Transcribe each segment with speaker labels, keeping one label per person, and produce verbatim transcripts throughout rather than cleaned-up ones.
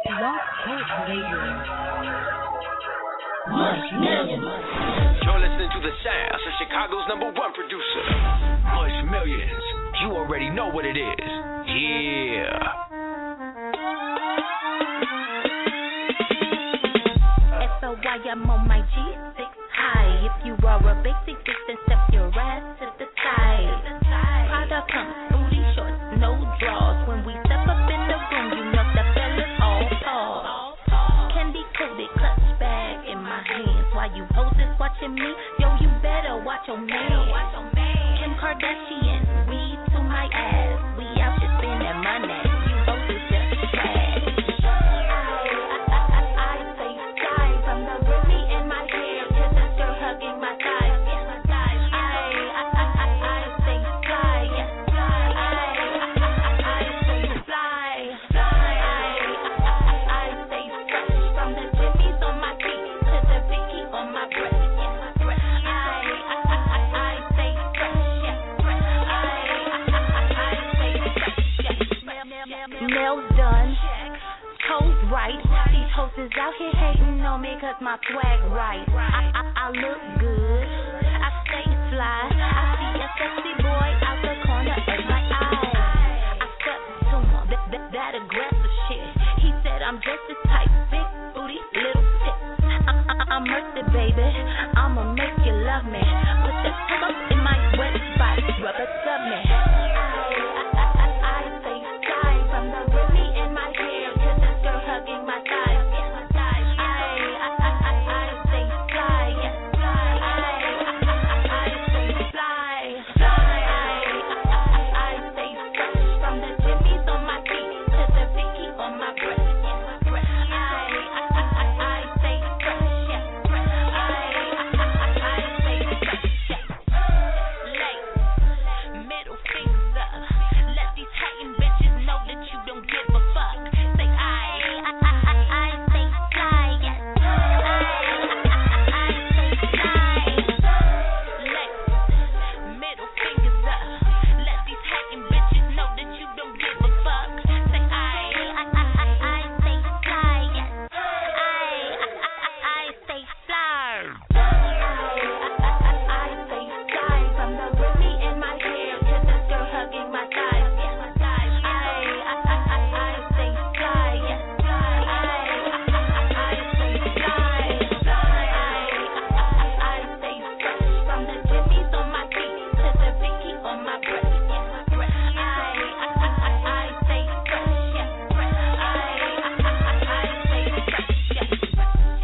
Speaker 1: Blog Talk Radio.
Speaker 2: Much Millions.
Speaker 3: You're listening to the sounds of Chicago's number one producer, Much Millions. You already know what it is. Yeah.
Speaker 4: S O Y, I'm on my G six high. If you are a basic bitch, then step your ass to the side. Prada pumps, booty shorts, no draws. When we step up in the room, you know the fellas all fall. Candy coated clutch bag in my hands. While you hoses watching me, yo, you better watch your man. Kim Kardashian, weed to my ass. We out here spending money. You hoses just trash. I say fly from the Remy in my hair to the girl hugging my thighs. I I say fly. I say fly. I say fresh from the Jimmy's on my feet to the Vicky on my breast. I say fresh. I say fresh. Nails done, toes right. These hostess out here hating on me 'cause my swag right. I, I, I look good, I stay fly. I see a sexy boy out the corner of my eye. I step to him, that, that, that aggressive shit. He said I'm just this type, big booty, little tits. I, I, I'm mercy, baby, I'ma make you love me. Put the pillow in my wet spot, rub it to me. I say fly from the Remy in my hair to the girl hugging my thighs. I say fly. I say fly. I say fresh from the Jimmy's on my feet to the Vicky on my breast. I say fresh. I say fresh. Lace, middle fingers up. Let these hating bitches know that you don't give a fuck. Say I, I, I, I, I say fly. I, I say fly. Lace, middle fingers up. Let these hating bitches know that you don't give a fuck. Say I, I, I, I, I say fly. I, I, I say fly. I say fly from the Remy in my hair to the girl hugging my thighs. I, I, say fly. I, say fly. I, say fresh from the Jimmy's on my feet to the Vicky on my breast. I, I, say fresh. I, say fresh.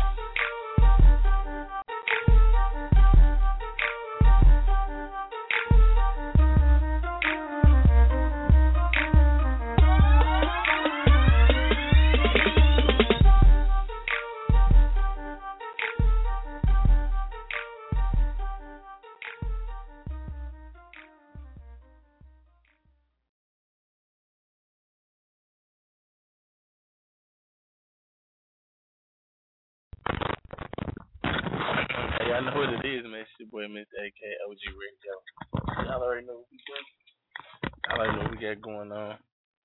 Speaker 5: Hey, y'all know what it is, man. It's your boy, Mister A K O G Radio. Y'all already know what we doing. Y'all already know what we got going on.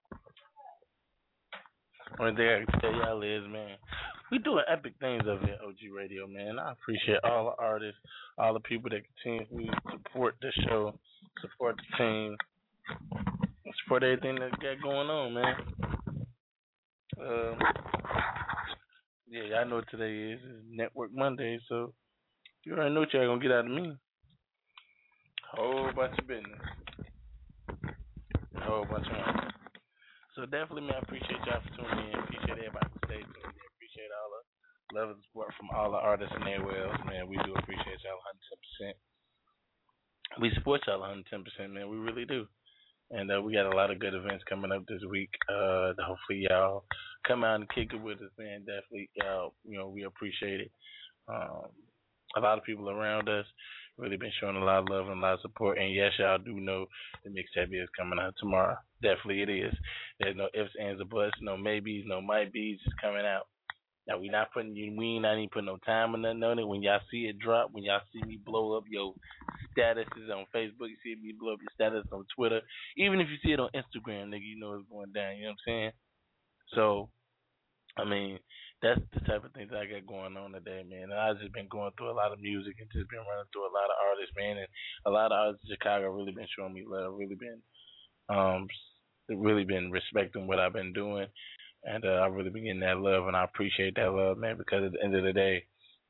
Speaker 5: Only thing I can tell y'all is, man, we doing epic things over here at O G Radio, man. I appreciate all the artists, all the people that continue to support the show, support the team, and support everything that got going on, man. Um, yeah, y'all know what today is. It's Network Monday, so you already know what y'all gonna get out of me. Whole bunch of business. Whole bunch of money. So definitely, man, I appreciate y'all for tuning in. Appreciate everybody who stayed tuned in. Appreciate all the love and support from all the artists and their wells, man. We do appreciate y'all one hundred ten percent. We support y'all one hundred ten percent, man. We really do. And uh, we got a lot of good events coming up this week. Uh, hopefully y'all come out and kick it with us, man. Definitely, y'all, you know, we appreciate it. Um, a lot of people around us really been showing a lot of love and a lot of support. And yes, y'all do know the mixtape is coming out tomorrow. Definitely it is. There's no ifs, ands, or buts, no maybes, no might be's. It's coming out. Now we not putting you, we ain't not even putting no time or nothing on it. When y'all see it drop, when y'all see me blow up your statuses on Facebook, you see me blow up your status on Twitter, even if you see it on Instagram, nigga, you know it's going down. You know what I'm saying? So I mean, that's the type of things that I got going on today, man. And I've just been going through a lot of music and just been running through a lot of artists, man. And a lot of artists in Chicago really been showing me love, really been, um, really been respecting what I've been doing. And uh, I've really been getting that love, and I appreciate that love, man, because at the end of the day,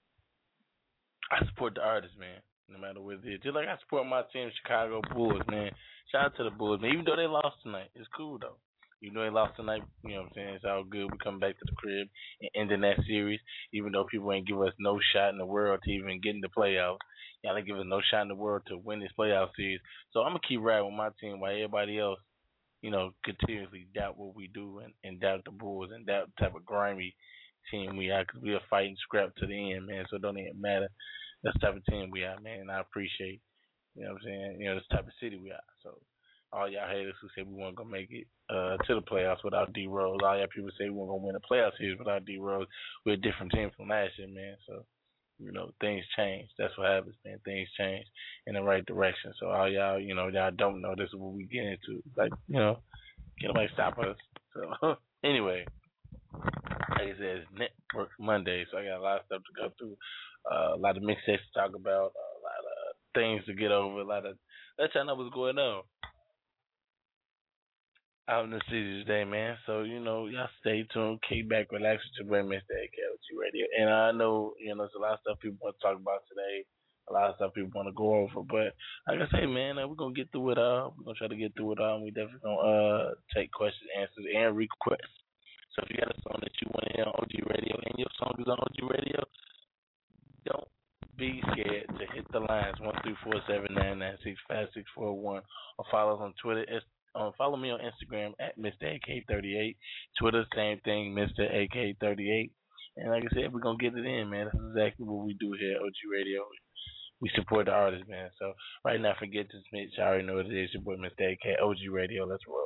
Speaker 5: I support the artists, man, no matter what it is. Just like I support my team, Chicago Bulls, man. Shout out to the Bulls, man. Even though they lost tonight, it's cool, though. Even though they lost tonight, you know what I'm saying? It's all good. We come back to the crib and ending that series, even though people ain't give us no shot in the world to even get in the playoffs. Y'all ain't give us no shot in the world to win this playoff series. So I'm going to keep riding with my team while everybody else, you know, continuously doubt what we do and, and doubt the Bulls and doubt the type of grimy team we are, because we are fighting scrap to the end, man. So it don't even matter. That's the type of team we are, man. And I appreciate, you know what I'm saying, you know, this type of city we are. So all y'all haters who say we weren't going to make it uh, to the playoffs without D-Rose, all y'all people say we weren't going to win the playoff series without D-Rose, we're a different team from last year, man. So, you know, things change. That's what happens, man. Things change in the right direction. So all y'all, you know, y'all don't know, this is what we get into. Like, you know, can't nobody stop us. So anyway, like I said, it's Network Monday, so I got a lot of stuff to go through, uh, a lot of mixtapes to talk about, uh, a lot of things to get over, a lot of, let y'all know what's going on out in the city today, man. So, you know, y'all stay tuned, kick back, relax with your boy, Mister A K O G Radio. And I know, you know, there's a lot of stuff people want to talk about today, a lot of stuff people want to go over, but like I say, man, uh, we're going to get through it all. We're going to try to get through it all, and we definitely going to uh, take questions, answers, and requests. So if you got a song that you want to hear on O G Radio and your song is on O G Radio, don't be scared to hit the lines one three four seven nine nine six five six four one, or follow us on Twitter. It's, um, follow me on Instagram at Mister A K thirty-eight. Twitter, same thing, Mister A K thirty-eight. And like I said, we're going to get it in, man. That's exactly what we do here at O G Radio. We support the artists, man. So right now, forget to Smith. You already know what it is. Your boy, Mister A K, O G Radio. Let's roll.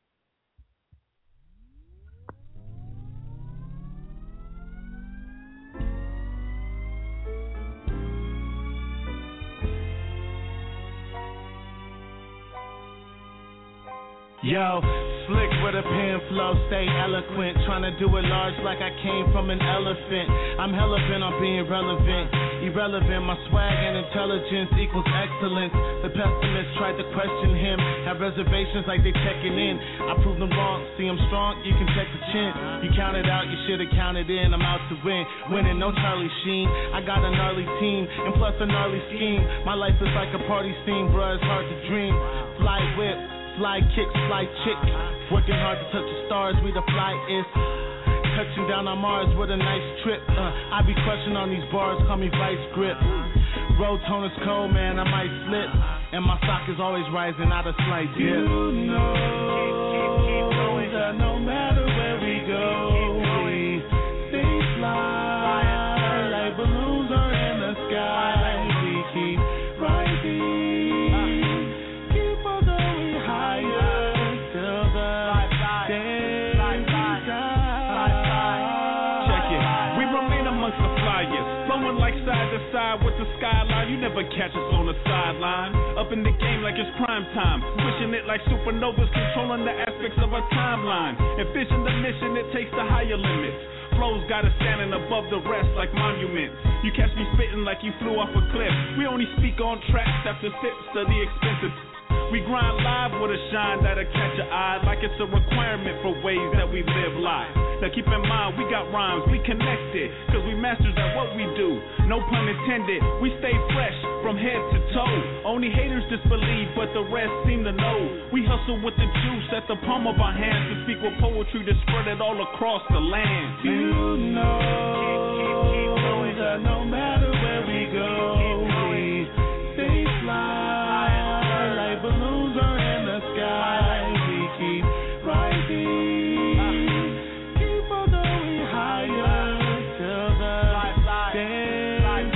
Speaker 1: Yo, slick with a pen flow, stay eloquent. Tryna do it large like I came from an elephant. I'm hella bent on being relevant. Irrelevant, my swag and intelligence equals excellence. The pessimists tried to question him, have reservations like they checking in. I proved them wrong, see I'm strong, you can check the chin. You counted out, you should've counted in. I'm out to win, winning, no Charlie Sheen. I got a gnarly team, and plus a gnarly scheme. My life is like a party scene, bruh, it's hard to dream. Fly whip, fly kicks, fly chick. Working hard to touch the stars, we the flyest. Touching down on Mars with a nice trip. Uh, I be crushing on these bars, call me Vice Grip. Road tone is cold, man, I might slip. And my stock is always rising, not a slight dip. You know that no matter where we go, we stay fly like balloons are in the sky. We keep rising. Like side to side with the skyline, you never catch us on the sideline. Up in the game like it's prime time, pushing it like supernovas, controlling the aspects of our timeline. Envision the mission, it takes the higher limits. Flows got us standing above the rest like monuments. You catch me spitting like you flew off a cliff. We only speak on tracks after sips of the expensive. We grind live with a shine that'll catch your eye, like it's a requirement for ways that we live life. Now keep in mind, we got rhymes, we connected, cause we masters at what we do. No pun intended, we stay fresh from head to toe. Only haters disbelieve, but the rest seem to know. We hustle with the juice at the palm of our hands, to speak with poetry to spread it all across the land. You know that no matter where we go, we stay fly. Balloons are in the sky, we keep rising, keep on going higher till the days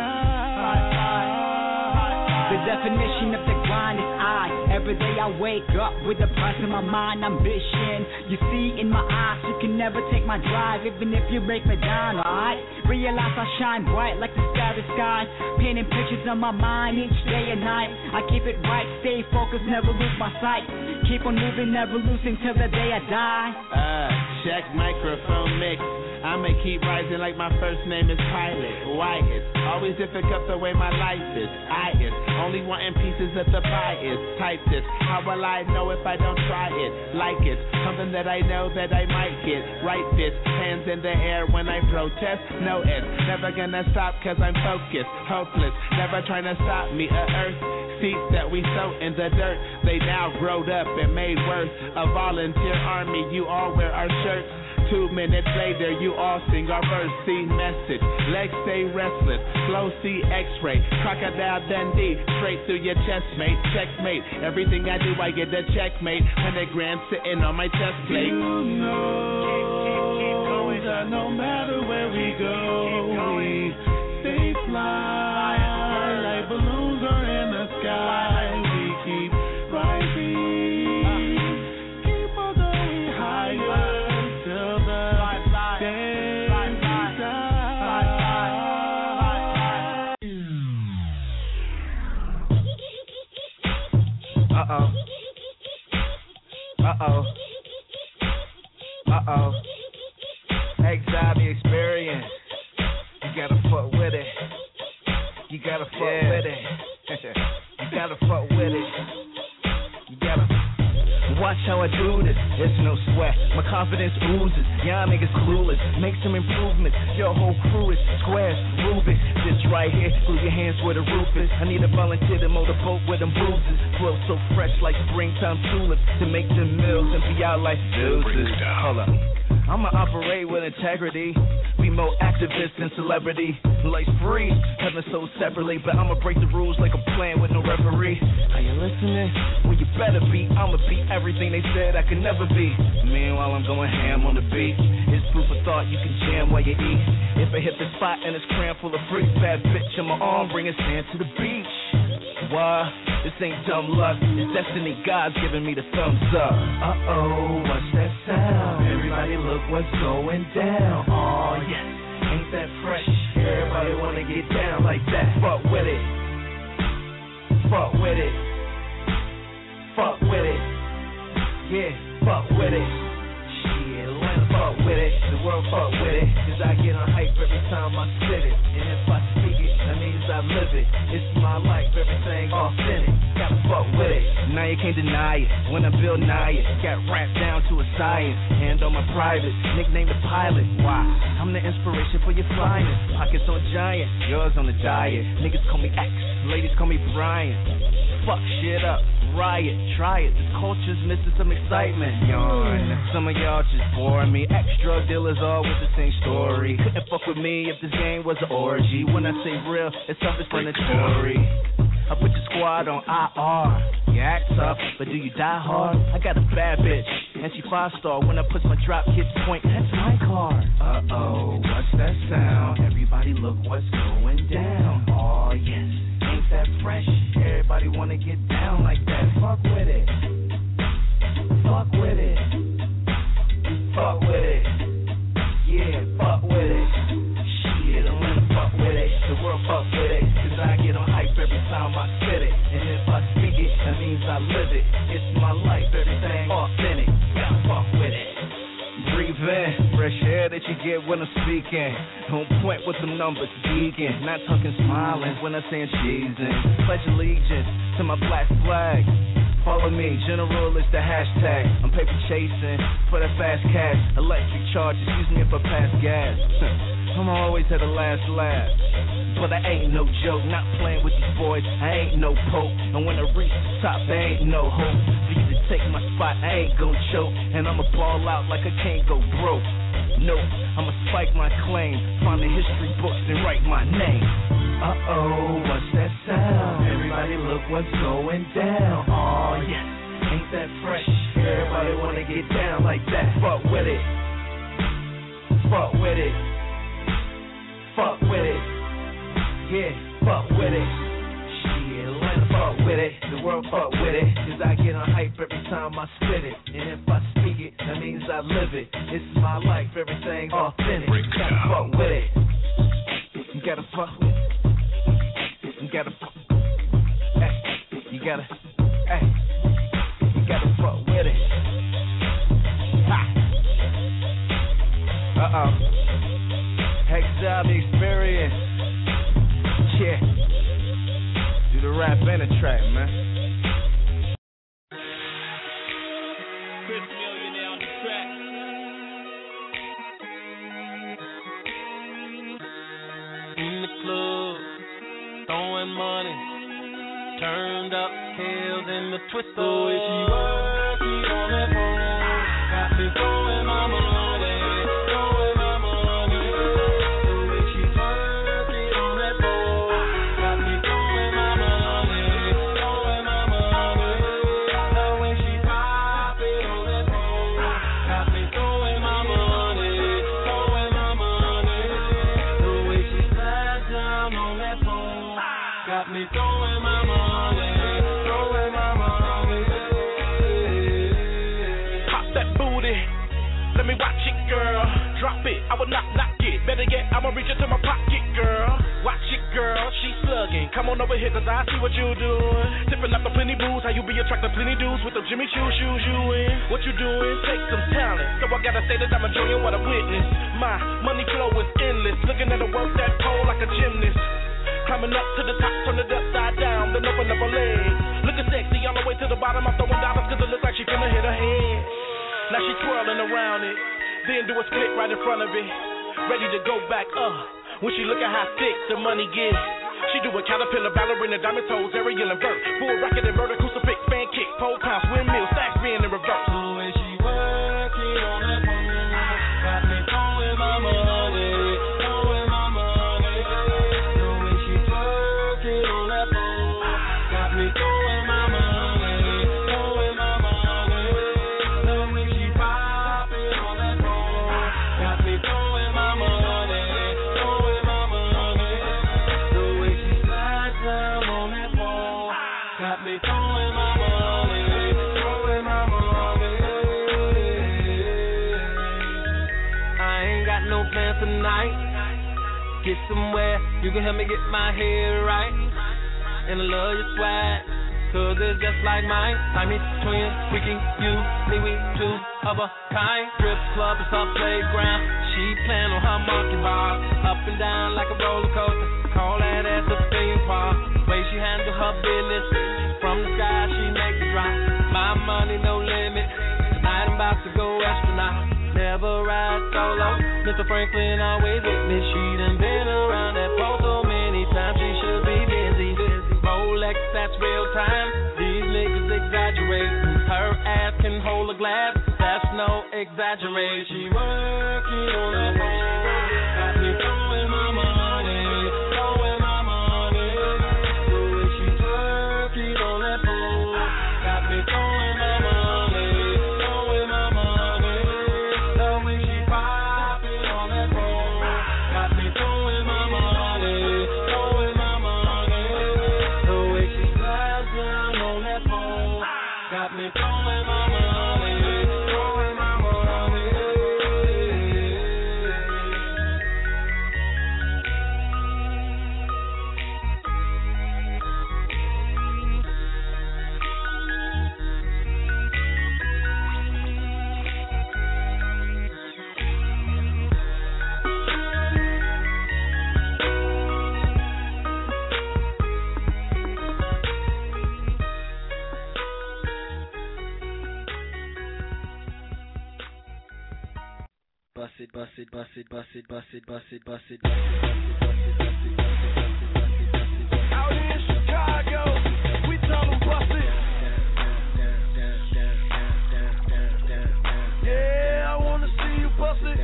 Speaker 1: die.
Speaker 2: The definition of the grind is I. Every day I wake up with a price in my mind, ambition. You see in my eyes, you can never take my drive, even if you break me down, alright? Realize I shine bright like the sky by the sky, painting pictures on my mind each day and night. I keep it right, stay focused, never lose my sight. Keep on moving, never losing till the day I die.
Speaker 6: Uh, check microphone mix. I'ma keep rising like my first name is Pilot. Why it's always difficult the way my life is. I is only wanting pieces of the pie is. Type this, how will I know if I don't try it? Like it's something that I know that I might get. Right fist, hands in the air when I protest. No it's never gonna stop cause I'm focused. Hopeless, never trying to stop me. A earth seats that we sow in the dirt, they now growed up and made worse. A volunteer army, you all wear our shirts. Two minutes later, you all sing our verse. See message, legs stay restless. Flow, see X-ray, Crocodile Dundee, straight through your chest, mate. Checkmate, everything I do, I get a checkmate. Hundred grand sitting on my chest plate. You know keep, keep, keep going. That no matter where we go, we stay fly like balloons are in the sky. We keep rising, keep on going higher.
Speaker 7: Uh-oh. Uh-oh. Uh-oh. Anxiety experience. You gotta fuck with it. You gotta fuck yeah. with it. You gotta fuck with it. You gotta watch how I do this. It's no sweat. My confidence oozes. Y'all niggas clueless. Make some improvements. Your whole crew is squares, Rubik's. This right here, glue your hands where the roof is. I need a volunteer to mow the boat with them bruises. Flow so fresh like springtime tulips to make them mills and be out like deuces. Hold up. I'ma operate with integrity. Be more activist than celebrity. Life's free, heaven sold separately. But I'ma break the rules like a plan with no referee. Are you listening? Well, you better be. I'ma be everything they said I could never be. Meanwhile, I'm going ham on the beat. It's food for thought, you can jam while you eat. If I hit the spot and it's crammed full of freaks, bad bitch on my arm, bring a sand to the beach. Why? This ain't dumb luck. It's destiny, God's giving me the thumbs up. Uh-oh, what's that sound? Everybody look what's going down. Oh yes, ain't that fresh? Everybody wanna get down like that. Fuck with it. Fuck with it. Fuck with it. Yeah, fuck with it. Shit, Atlanta, fuck with it. The world fuck with it. Cause I get on hype every time I spit it. And if I speak it, that means I live it. It's my life, everything authentic. Gotta fuck with it. Now you can't deny it. When I build nigh it, got rapped down to a science. Hand on my private, nickname the pilot. Why? I'm the inspiration for your flying. Pockets on giant, yours on the diet. Niggas call me X, ladies call me Brian. Fuck shit up, riot, try it. This culture's missing some excitement. Yarn. Some of y'all just bore me. Ex-drug dealers all with the same story. Couldn't fuck with me if this game was an orgy. When I say real, it's self-explanatory. I put your squad on I R. You act tough, but do you die hard? I got a bad bitch, and she five-star. When I push my drop kids point, that's my car. Uh-oh, what's that sound? Everybody look what's going down. Oh, yes. Ain't that fresh? Everybody wanna get down like that. Fuck with it. Fuck with it. Fuck with it. Yeah, fuck with it. Shit, I'm gonna fuck with it. The world fuck with it. Cause I get on hype every time I spit it. And if I speak it, that means I live it. It's my life, everything authentic. Gotta fuck with it. Breathe in, fresh air that you get when I'm speaking. On point with them numbers, geeking. Not talking smiling when I'm saying cheesing. Pledge allegiance to my black flag. Follow me, general is the hashtag. I'm paper chasing for that fast cash. Electric charge, excuse me if I pass gas. I'm always at the last laugh. But I ain't no joke, not playing with these boys. I ain't no pope. And when I reach the top, there ain't no hope for you to take my spot. I ain't gon' choke. And I'ma ball out like I can't go broke. Nope, I'ma spike my claim. Find the history books and write my name. Uh-oh, what's that sound? Everybody look what's going down. Oh yes, ain't that fresh? Everybody wanna get down like that. Fuck with it. Fuck with it. Fuck with it. Yeah, fuck with it. Shit, Atlanta, fuck with it. The world fuck with it. Cause I get on hype every time I spit it. And if I speak it, that means I live it. It's my life, everything authentic. Gotta fuck with it. You gotta fuck with it. gotta, hey, you gotta, hey, you gotta fuck with it. Ha. Uh-oh. Exile the experience. Yeah. Do the rap and the track, man.
Speaker 8: Money turned up, kills in the twister. The way she working on that phone got me throwing my money, throwing my money. The way she working on that phone got me throwing my money, throwing my money. The way she pop it on that phone got me throwing my money, throwing my money. The way she slide down on that phone got me throwing my money, throwing my money.
Speaker 5: Pop that booty, let me watch it, girl. Drop it, I will not knock it. Better yet, I'ma reach into my pocket, girl. Watch it, girl, she slugging. Come on over here, cause I see what you doing. Tipping up the plenty booze, how you be attracting plenty dudes with the Jimmy Choo shoes you in. What you doing? Take some talent. So I gotta say that I'm enjoying what I witnessed. My money flow is endless. Looking at her work that pole like a gymnast. Climbing up to the top, turn it upside down, then open up her legs. Looking sexy all the way to the bottom, I'm throwing dollars cause it looks like she finna hit her head. Now she twirling around it, then do a split right in front of it. Ready to go back up, when she look at how thick the money gets. She do a caterpillar, ballerina, diamond toes, aerial and vert. Full racket and vertical, crucifix, fan kick, pole pounce, windmill, stack spin in reverse.
Speaker 8: The way she working on that phone got me throwing my money, throwing my money. Me throwing my money, throwing my money. The way she pop it on that phone got me throwing my money, throwing my money. The way she slide down on that phone got me throwing my money, throwing my money. I ain't got no plans tonight. Get somewhere, you can help me get my head right. And I love your swag, cause it's just like mine. I'm between freaky, you, me, we two of a kind. Strip club is her playground. She playing on her monkey bar, up and down like a roller coaster. Call that ass a theme park. Way she handle her business, from the sky she make it drop. My money no limit. Tonight I'm about to go astronaut. Never ride solo. Mister Franklin always with me. She done been around that pole so many times. She should be busy. Rolex, that's real time. These niggas exaggerate. Her ass can hold a glass. That's no exaggeration. She working on that phone. Got me throwing my money, throwing my money. The way she working on that phone. Got me throwing my money, throwing my money. The way she pop it on that phone. Got me throwing my money, throwing my money. The way she slides down on that phone. Got me throwing my money, throwing my money.
Speaker 9: Bust it, bust it, bust it, bust it, bust it, bust it, bust it, bust it, bust it, bust it, bust it, bust it, bust it.
Speaker 10: Out here in Chicago, we tell them bust it. Yeah, I wanna see you bust it.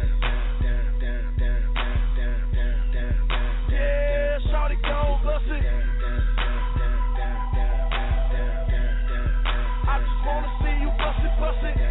Speaker 10: Yeah, shawty gon' bust it. I just wanna see you bust it, bust it.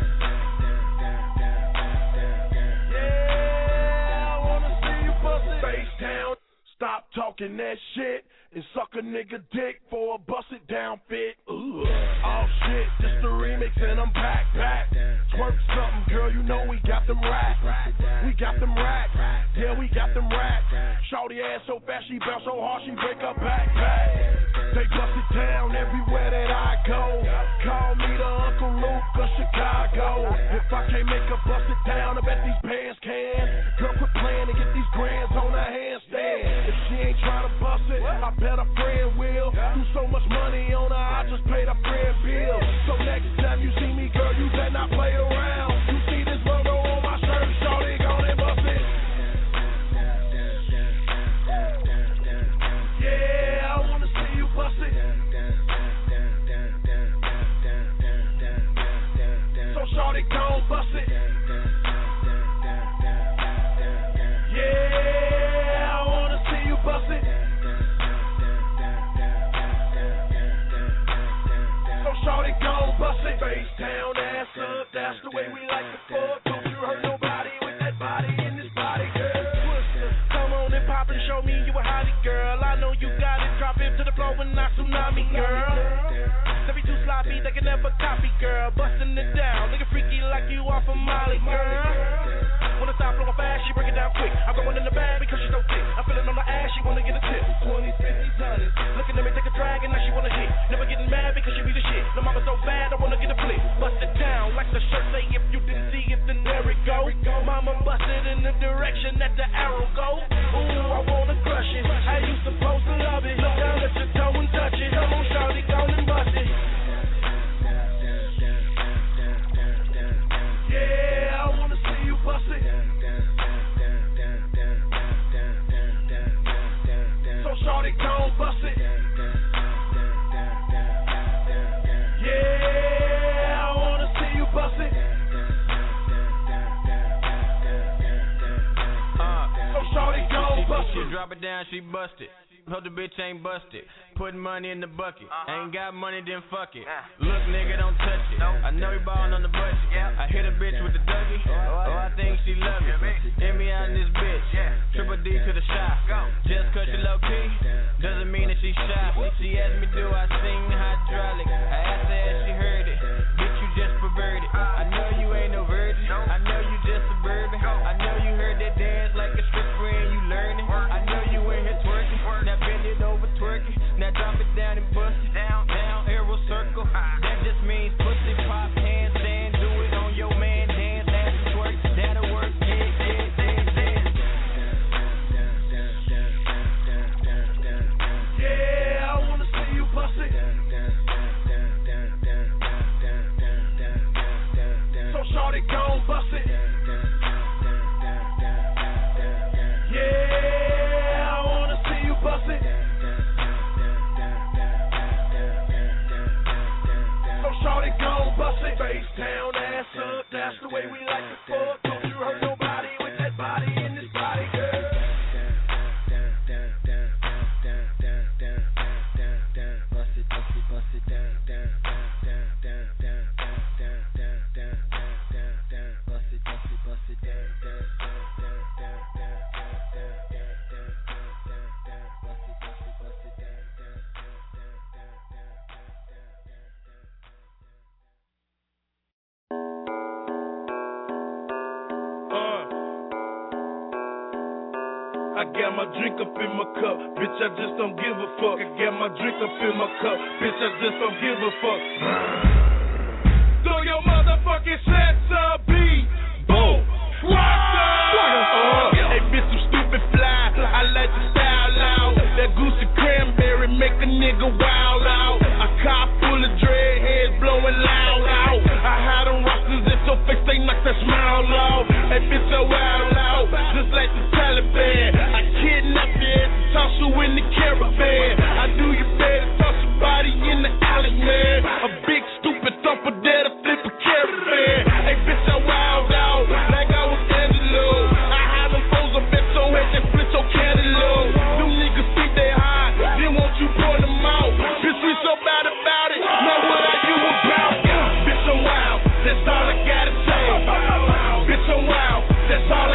Speaker 10: Stop talking that shit and suck a nigga dick for a bust it down fit. Ooh. Oh shit, just a remix and I'm back, back. twerk something, girl, you know we got them racks. We got them racks. Yeah, we got them racks. Shorty ass so fast, she bounce so hard, she break her back. They bust it down everywhere that I go. Call me the Uncle Luke of Chicago. If I can't make her bust it down, I bet these pants can. Girl, quit playing and get these grands on her handstand. If she ain't trying to bust it, I bet a friend will. Do so much money on her, I just paid a friend bill. So next time you see me, girl, you better not play around. You see this logo on my shirt, shorty, go and bust it. Yeah, I wanna see you bust it. So shorty, go and bust it. Yeah, I wanna see you bust it. So shorty, go and bust it. Face down, ass up, that's the way we like to fuck. Don't you hurt nobody with that body in this body, girl. Twister, come on and pop and show me you a hottie, girl. I know you got it, drop it to the floor and not tsunami, girl. They be too sloppy, they can never copy, girl. Busting it down, looking freaky like you off of Molly, girl. Wanna stop blowing fast, she break it down quick. I'm going in the bag because she's so thick. I'm feeling on her ass, she wanna get a tip. twenties, fifties, hundreds. Looking at me, take a drag, and now she wanna hit. Never getting mad because she be the shit. No mama so bad, I wanna get a flip. Bust it down like the shirt say. If you didn't see it, then there it go. Mama bust it in the direction that the arrow go. Ooh, I wanna crush it. How you supposed to love it? Look down at your toe and touch it. Come on, shawty, go and bust it. Yeah, I wanna see you bust it. So shawty, go and bust it. Yeah, I wanna see you bust it. Uh, so shawty, go and bust it.
Speaker 8: She drop it down, she bust it. Hope the bitch ain't busted. Putting money in the bucket. Uh-huh. Ain't got money, then fuck it. Yeah. Look, nigga, don't touch it. Nope. I know you ballin' on the budget. Yeah. I hit a bitch with the Dougie. Oh, oh I think she love it. Get me out in this bitch. Yeah. Triple D to the shot. Go. Just cause she low key doesn't mean that she shy. She asked me, do I sing hydraulic? I asked her if she heard it. Bitch, you just perverted. I know you ain't no virgin. I know you just suburban. I know you heard that dance like a stripper and you learning. I know you in here twerking. Now bend it over, twerking. Now drop it down and bust it. Down, down, arrow circle. That just means pussy pop, handstand. Do it on your man, dance, ass and twerk. That'll work, yeah, yeah, yeah, yeah.
Speaker 10: Yeah, I wanna see you bust it. So shawty, go and bust it. Yeah, I wanna see you bust it. So shawty, go and bust it. Face down, ass up, that's the way we like to fuck. Don't you hurt nobody with that body in this body, girl.
Speaker 9: Bust it, bust it, bust it down, down, down, down, down, down, down, down, down, down, down, bust it, bust it, bust it down, down, down, down, down, down, down, down, down, down, bust it, bust it, bust it down, down, down, down, down, down,
Speaker 10: I got my drink up in my cup, bitch, I just don't give a fuck. I got my drink up in my cup, bitch, I just don't give a fuck. Throw your motherfucking sets up, B. Boom. Uh, hey, bitch, I'm stupid fly. I like the style out. That goosey cranberry make a nigga wild out. A car full of dreadheads blowing loud out. I had them rosters in your face, they knock that smile out. Hey, bitch, I wild out, just like the Taliban. I kidnap your ass and toss you in the caravan. I do you better, toss your body in the alley, man. A big stupid thumper that'll flip a caravan. Hey, bitch, I wild out, like I was Angelo. I had them foes up at your head that split your cantaloupe. Them niggas think they hot, then won't you point them out? Bitch, we so bad about it, know what are you about? Bitch, I'm wild, that's all I gotta say. Bitch, I'm wild, that's all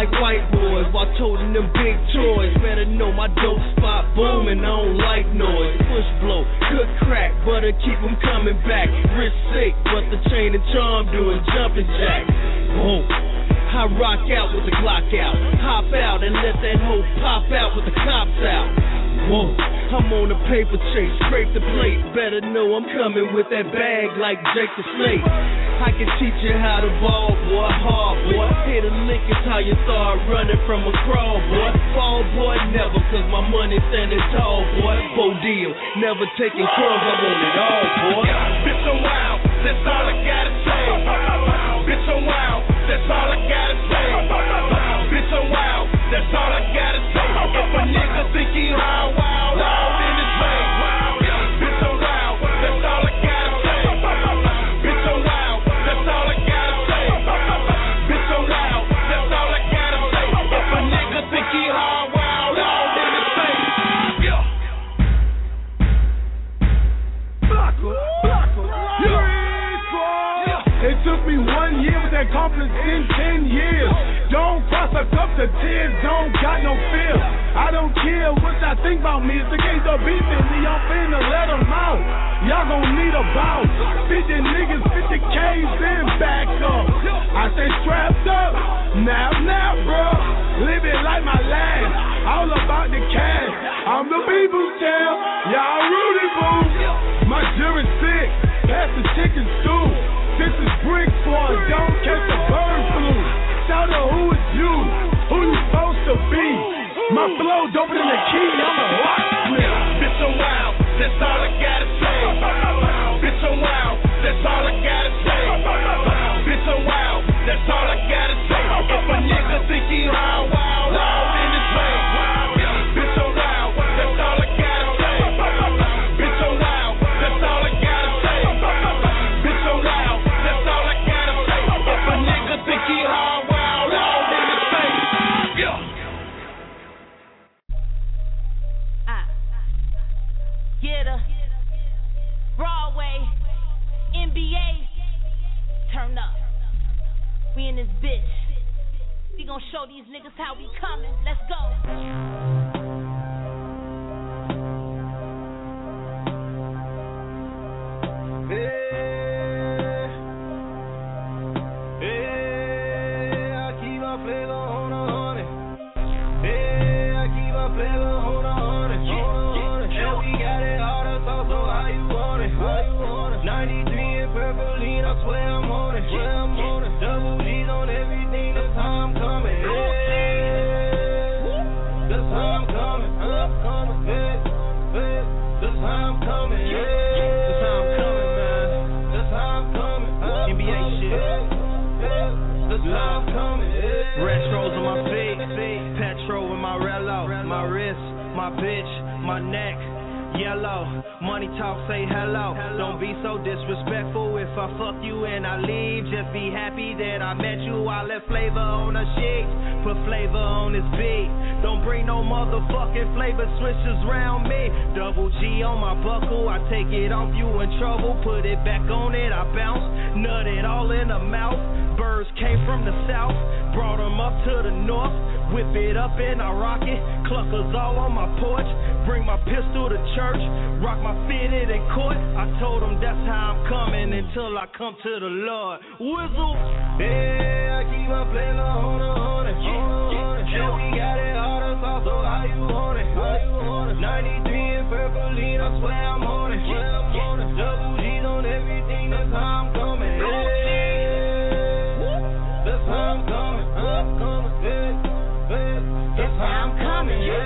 Speaker 11: like white boys while toting them big toys. Better know my dope spot booming, I don't like noise. Push blow, good crack, butter keep them coming back. Wrist sick, but the chain and charm doing jumping jacks. Whoa. I rock out with the Glock out, hop out and let that hoe pop out with the cops out. Whoa, I'm on a paper chase, scrape the plate. Better know I'm coming with that bag like Jake the Snake. I can teach you how to ball, boy, hard, boy. Hit a lick is how you start running from a crawl, boy. Fall, boy, never, cause my money standing tall, boy. Bo deal, never taking crumbs, I want it all, boy.
Speaker 10: Bitch, I'm wild, that's all I gotta say. Bitch, I'm wild, that's all I gotta say. Bitch, I'm wild, that's all I gotta say. If a nigga think he wild, wild, wild in his way. Bitch, I'm wild, that's all I gotta say. Bitch, I'm wild, that's all I gotta say. Bitch, I'm wild, that's all I gotta say. If a nigga think he hard, wild, wild in his face. Yeah. Blocko, Blocko, yeah.
Speaker 12: It took me one year with that confidence in ten years. Don't cross a cup to tears, don't got no fear. I don't care what y'all think about me. It's the case of beefing me, I'm finna let them out. Y'all gon' need a bout. fifty niggas, fifty K's, then back up. I say strapped up, now, now, bro. Live it like my last, all about the cash. I'm the people's tail, y'all Rudy Boo. My jury's sick, pass the chicken stew. This is brick for don't catch the bird flu. Shout out who is you, who you supposed to be. My flow doper than the key, I'm a locksmith.
Speaker 10: Bitch, I'm wild, that's all I gotta say. Bitch, I'm wild, that's all I gotta say. Bitch, I'm wild, that's all I gotta say. If a nigga think he wild, wild, wild in his way. Bitch, I'm wild, that's all I gotta say. Bitch, I'm wild, that's all I gotta say. Bitch, I'm wild, that's all I gotta say. If a nigga think he hard, wild, wild in his face. Yeah.
Speaker 4: Ah, get her. Broadway, N B A, turn up. We in this bitch. We gon' show these niggas how we coming. Let's go.
Speaker 13: My bitch, my neck, yellow. Money talk, say hello. Don't be so disrespectful if I fuck you and I leave. Just be happy that I met you. I left flavor on the sheet, put flavor on this beat. Don't bring no motherfucking flavor switches around me. Double G on my buckle, I take it off, you in trouble. Put it back on it, I bounce, nut it all in the mouth. Birds came from the south, brought them up to the north. Whip it up and I rock it, cluckers all on my porch. Bring my pistol to church, rock my fitted in court. I told them that's how I'm coming until I come to the Lord. Whistle.
Speaker 10: Yeah, I keep my flavor on a hundred. Yeah, we got it hard as so how you want it? How you want it? ninety-three and purple lean, I swear I'm on it. Double G's on everything, that's how I'm coming. Yeah, that's how I'm coming. I'm coming. Yeah. That's how I'm coming, yeah.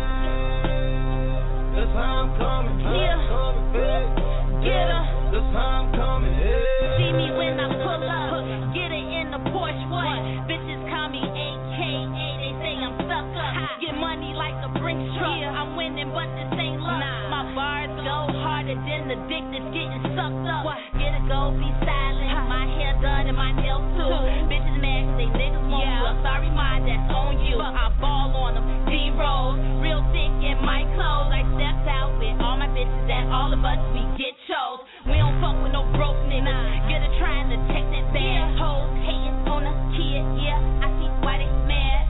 Speaker 10: That's how I'm coming, yeah. Get her. That's how I'm coming, yeah.
Speaker 4: See me when I pull up, get it in the Porsche, what? Bitches call me A K A, they say I'm stuck up. Get money like a Brinks truck. I'm winning, but this ain't luck. My bars go harder than the dick that's getting sucked up. Get a go, be silent. My hair done and my nails too. Bitches mad cause they niggas won't look. Sorry, ma, that's on you. I ball on them, D-rolls, real thick in my clothes. I stepped out with all my bitches and all of us, we get chose. We don't fuck with no broke niggas. Get her trying to take that bad. Hoes hating on a kid, yeah, I see why they mad.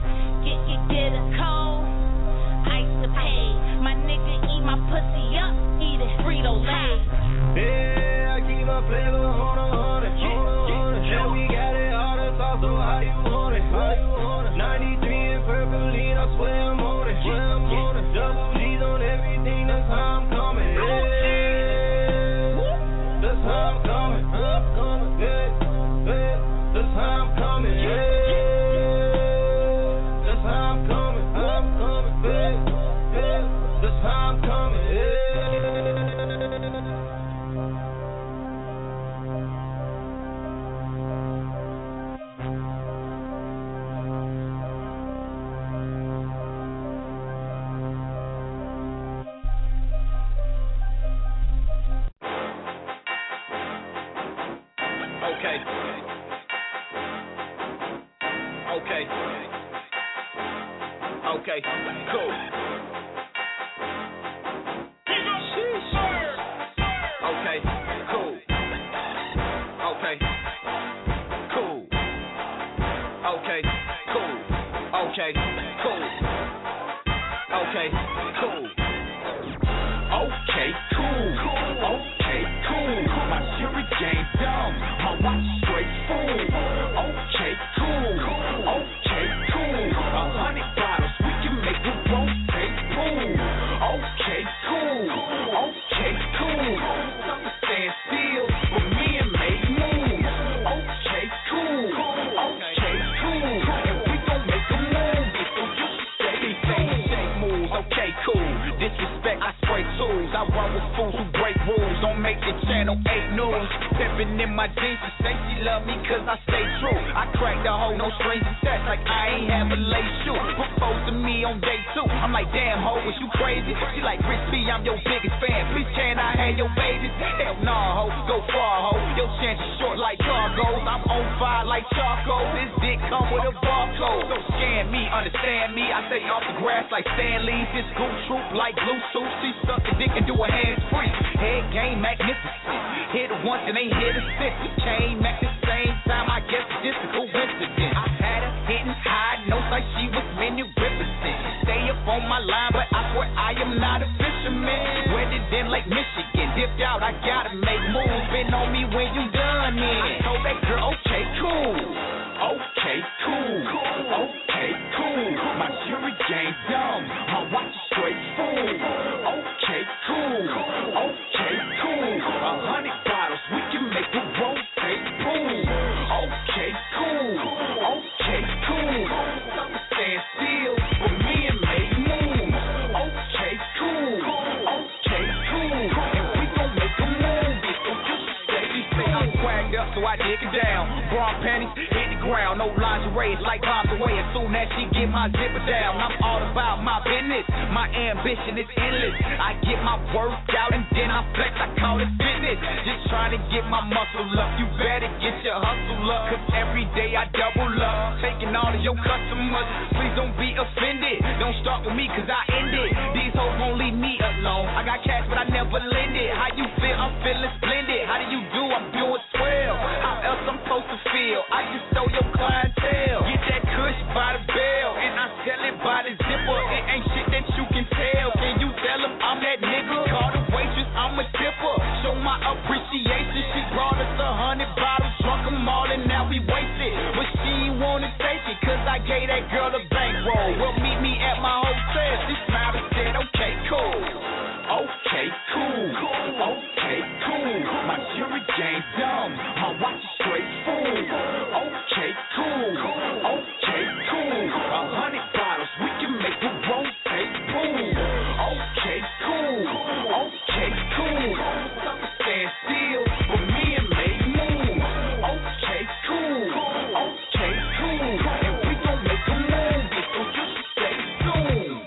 Speaker 13: flavor on a hundred. And we got it all the sauce, so how you want it? ninety-three and purple lean, I swear I'm on it. Double G's on everything, that's how I'm coming. Yeah. That's how I'm coming. Yeah. Yeah. That's how I'm coming. Yeah. That's how I'm coming. I'm coming. Yeah. Yeah. That's how I'm coming. Yeah.
Speaker 3: Okay. Okay. Okay. Cool. Sheesh. Okay. Cool. Okay. Cool. Okay. Cool. Okay. Cool. Okay. Cool. Okay. Cool. Okay. Cool. My jury game dumb. My watch straight full. Okay. Cool. Okay. Cool. A hundred bottles. We can make it rotate pool. Okay. Cool. Okay. Cool. Some stand still, but me and make moves. Okay. Cool. Okay. Cool. And we gon' make a move. So you steady, steady, steady moves. Okay. Cool. Disrespect, I spray tools. I run with fools who break rules. Don't make the channel eight news. Pimpin' in my jeans, she say she love me cause I stay true. I crack the hoe, no strings attached, like I ain't have a lace shoe. Proposed to me on day two. I'm like, damn hoe, was you crazy? She like, Rich B, I'm your biggest fan. Please can I have your babies? Hell nah, hoe, go far, hoe. Your chance is short like cargoes. I'm on fire like charcoal. This dick come with a barcode. Don't scan me, understand me. I stay off the grass like Stan Lee. This goose troop like blue suit. She suck a dick and do a hands free. Head game magnificent. Hit it once and ain't hit it since. We came at the same time. I guess it's just a coincidence. I had her hitting high notes like she was magnificent. Stay up on my line, but I swear I am not a fisherman. Wedded in Lake Michigan, dipped out. I gotta make moves. Been on me when you done in. I told that girl, okay, cool. Okay, cool. Okay, cool. My jury game dumb. My watch is straight full. Okay, cool. Okay, cool. A hundred bottles, we can make it rotate pool. Okay, cool. Okay, cool. Some stand still, but me and make moves. Okay, cool. Okay, cool. And we gon' make a move. So just steady, say I'm swagged up, so I dig it down. Bra panties hit the ground, no lingerie, it's like bombs away. As soon as she get my zipper down, I'm all about my business. My ambition is endless. I get my work out and then I flex, I call it fitness. Just trying to get my muscle up. You better get your hustle up, cause every day I double up. Taking all of your customers, please don't be offended. Don't start with me cause I end it. These hoes won't leave me alone. I got cash but I never lend it. How you feel? I'm feeling splendid. How do you do? I'm doing swell. How else I'm supposed to feel? I just stole your clientele. Get that kush by the bell and I sell it by the zipper. It ain't shit that you can tell. Can you tell them I'm that nigga? Call the waitress, I'm a tipper. Show my appreciation. She brought us a hundred bottles, drunk them all and now we wasted. But she ain't wanna take it cause I gave that girl a bankroll. Well, meet me at my hotel. She smiled and said, okay, cool. Okay, cool. Okay, cool. My jury game dumb. My watch is straight full. Okay, cool. Okay, cool. A hundred bottles, we can make it rotate pool. Okay, cool. Okay, cool. Some stand still, but me and make moves. Okay, cool. Okay, cool. And we gon' make a move. So just stay tuned.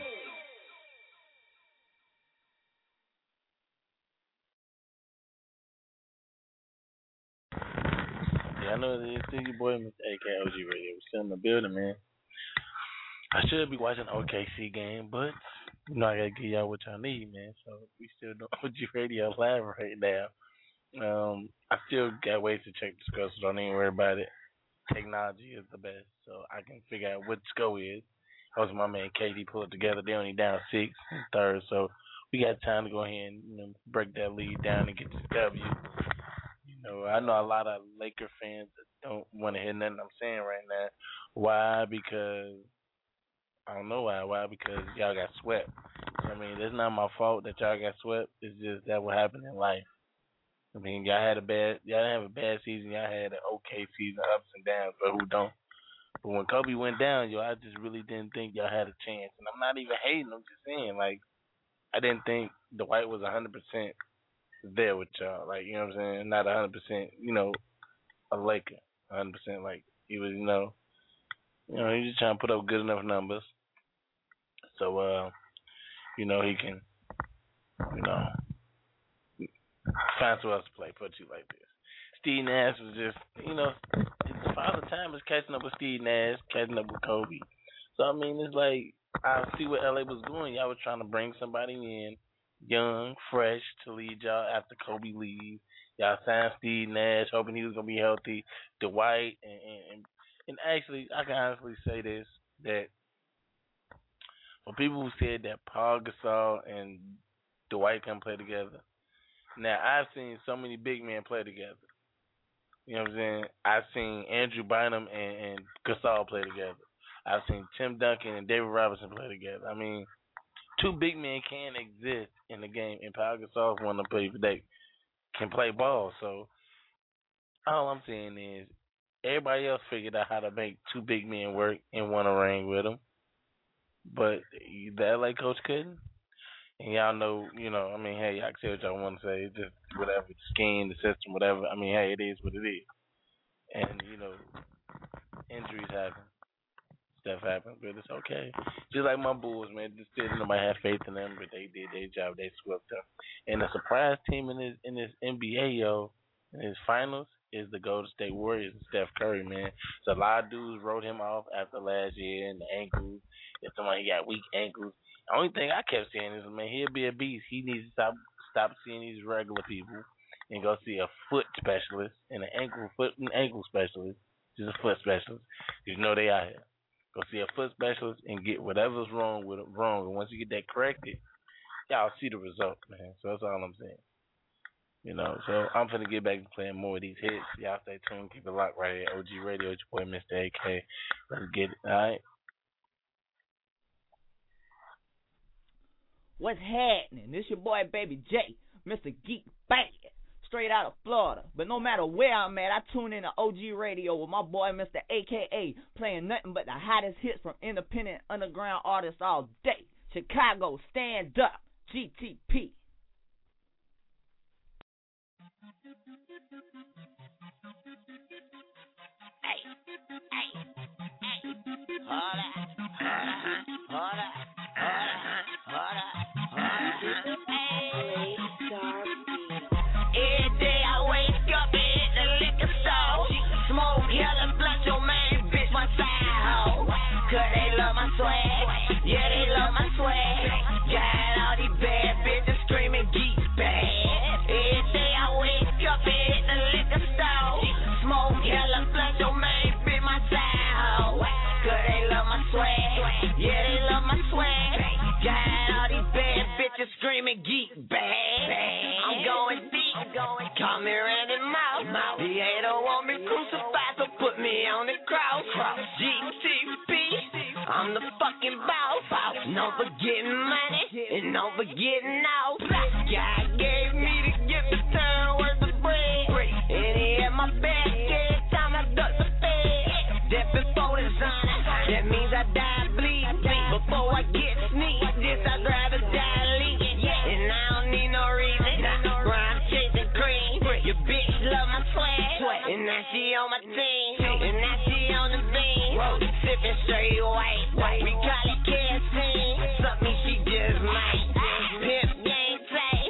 Speaker 5: Yeah, I know it's still your boy, Mister A K O G Radio. We're still in the building, man. I should be watching O K C game, but you know I gotta give y'all what y'all need, man. So we still doing O G Radio live right now. Um, I still got ways to check the score, so don't even worry about it. Technology is the best, so I can figure out what the score is. Hopefully my man K D pulled it together. They only down six in third, so we got time to go ahead and you know, break that lead down and get this W. You know, I know a lot of Laker fans that don't want to hear nothing I'm saying right now. Why? Because I don't know why. Why? Because y'all got swept. I mean, it's not my fault that y'all got swept. It's just that what happened in life. I mean, y'all had a bad, y'all didn't have a bad season. Y'all had an okay season, ups and downs, but who don't? But when Kobe went down, yo, I just really didn't think y'all had a chance. And I'm not even hating. I'm just saying, like, I didn't think Dwight was one hundred percent there with y'all. Like, you know what I'm saying? Not one hundred percent, you know, a Laker. one hundred percent, like, he was, you know, you know, he was just trying to put up good enough numbers. So, uh, you know, he can, you know, find somewhere else to play, put you like this. Steve Nash was just, you know, his father time was catching up with Steve Nash, catching up with Kobe. So, I mean, it's like, I see where L A was going. Y'all was trying to bring somebody in, young, fresh, to lead y'all after Kobe leaves. Y'all signed Steve Nash, hoping he was going to be healthy. Dwight, and, and, and actually, I can honestly say this, that for people who said that Paul Gasol and Dwight can play together, now, I've seen so many big men play together. You know what I'm saying? I've seen Andrew Bynum and, and Gasol play together. I've seen Tim Duncan and David Robinson play together. I mean, two big men can exist in the game, and Paul Gasol is one of the people that can play ball. So, all I'm saying is, everybody else figured out how to make two big men work and won a ring with them. But the L A coach couldn't. And y'all know, you know, I mean, hey, y'all can say what y'all want to say. It's just whatever, the scheme, the system, whatever. I mean, hey, it is what it is. And, you know, injuries happen. Stuff happens, but it's okay. Just like my Bulls, man. Just didn't nobody have faith in them, but they did their job. They swept them. And the surprise team in this, in this N B A, yo, in his finals, is the Golden State Warriors and Steph Curry, man. So a lot of dudes wrote him off after last year and the ankles. If somebody got weak ankles. The only thing I kept saying is, man, he'll be a beast. He needs to stop stop seeing these regular people and go see a foot specialist and an ankle foot and ankle specialist, just a foot specialist. You know they out here. Go see a foot specialist and get whatever's wrong with it wrong. And once you get that corrected, y'all see the result, man. So that's all I'm saying. You know, so I'm finna get back to playing more of these hits. Y'all stay tuned, keep it locked right here. O G Radio, it's your boy Mister A K. Let's get it, all right?
Speaker 14: What's happening? This your boy Baby J, Mister Geek Bad, straight out of Florida. But no matter where I'm at, I tune in to O G Radio with my boy Mister A K A, playing nothing but the hottest hits from independent underground artists all day. Chicago, stand up, G T P.
Speaker 15: Hey, hey, hey, hold up, hold up, hold up, hold up. Every day I wake up and hit the liquor store. Smoke hella blunt, your main bitch, my side hoe. Cause they love my swag, yeah, they love my swag. Got all these bad bitches screaming geek bad. Every day I wake up and hit the liquor store. Smoke hella blunt, your main bitch, my side hoe. Cause they love my swag, yeah, they love my swag. Got all these bad bitches screaming geek bad. I'm going deep, I'm going call me Randy Mouse. The hater want me crucified, so put me on the cross. G T P, I'm the fucking boss. No forgetting money and no forgetting out. God gave me the gift to turn worth of bread, and he had my back every time I duck the fed. Death before dishonor, that means I die bleed. Before I get sneaked, this I'd rather die leaking. And I don't need no reason. Brown chasing cream. Your bitch love my swag, and now she on my team, and now she on the beam. Sipping straight white, we call it kerosene. Suck me, she just might. Pimp game tight,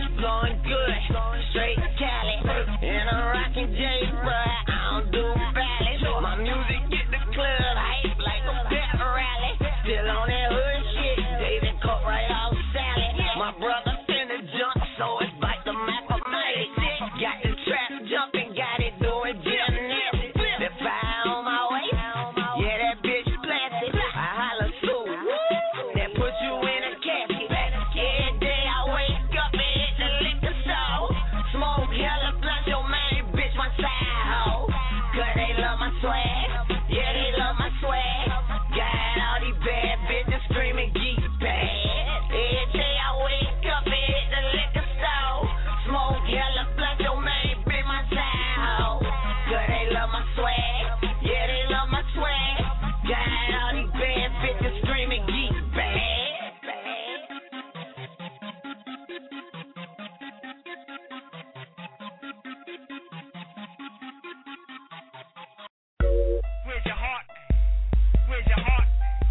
Speaker 15: blowing good, straight Cali, and I'm rocking J, bruh. I don't do valleys. My music get the club hype like a pet rally. Still on that hood shit, David cut right off Sally. My brother finna jump, so it's like the mathematics. Got the trap jumping, got it doing gymnastics. The fire on my waist, yeah, that bitch plastic. I holla too, that put you in a casket. Every day I wake up and hit the liquor store. Smoke hella blunt, your main bitch my side hoe. Cause they love my swag, yeah, they love my swag. Got all these bad bitches screaming geek bad. Every day I wake up and hit the liquor store. Smoke hella blunt, your main bitch my side hoe. Cause they love my swag, yeah, they love my swag. Got all these bad bitches screaming geek bad.
Speaker 10: Where's your heart? Where's your heart?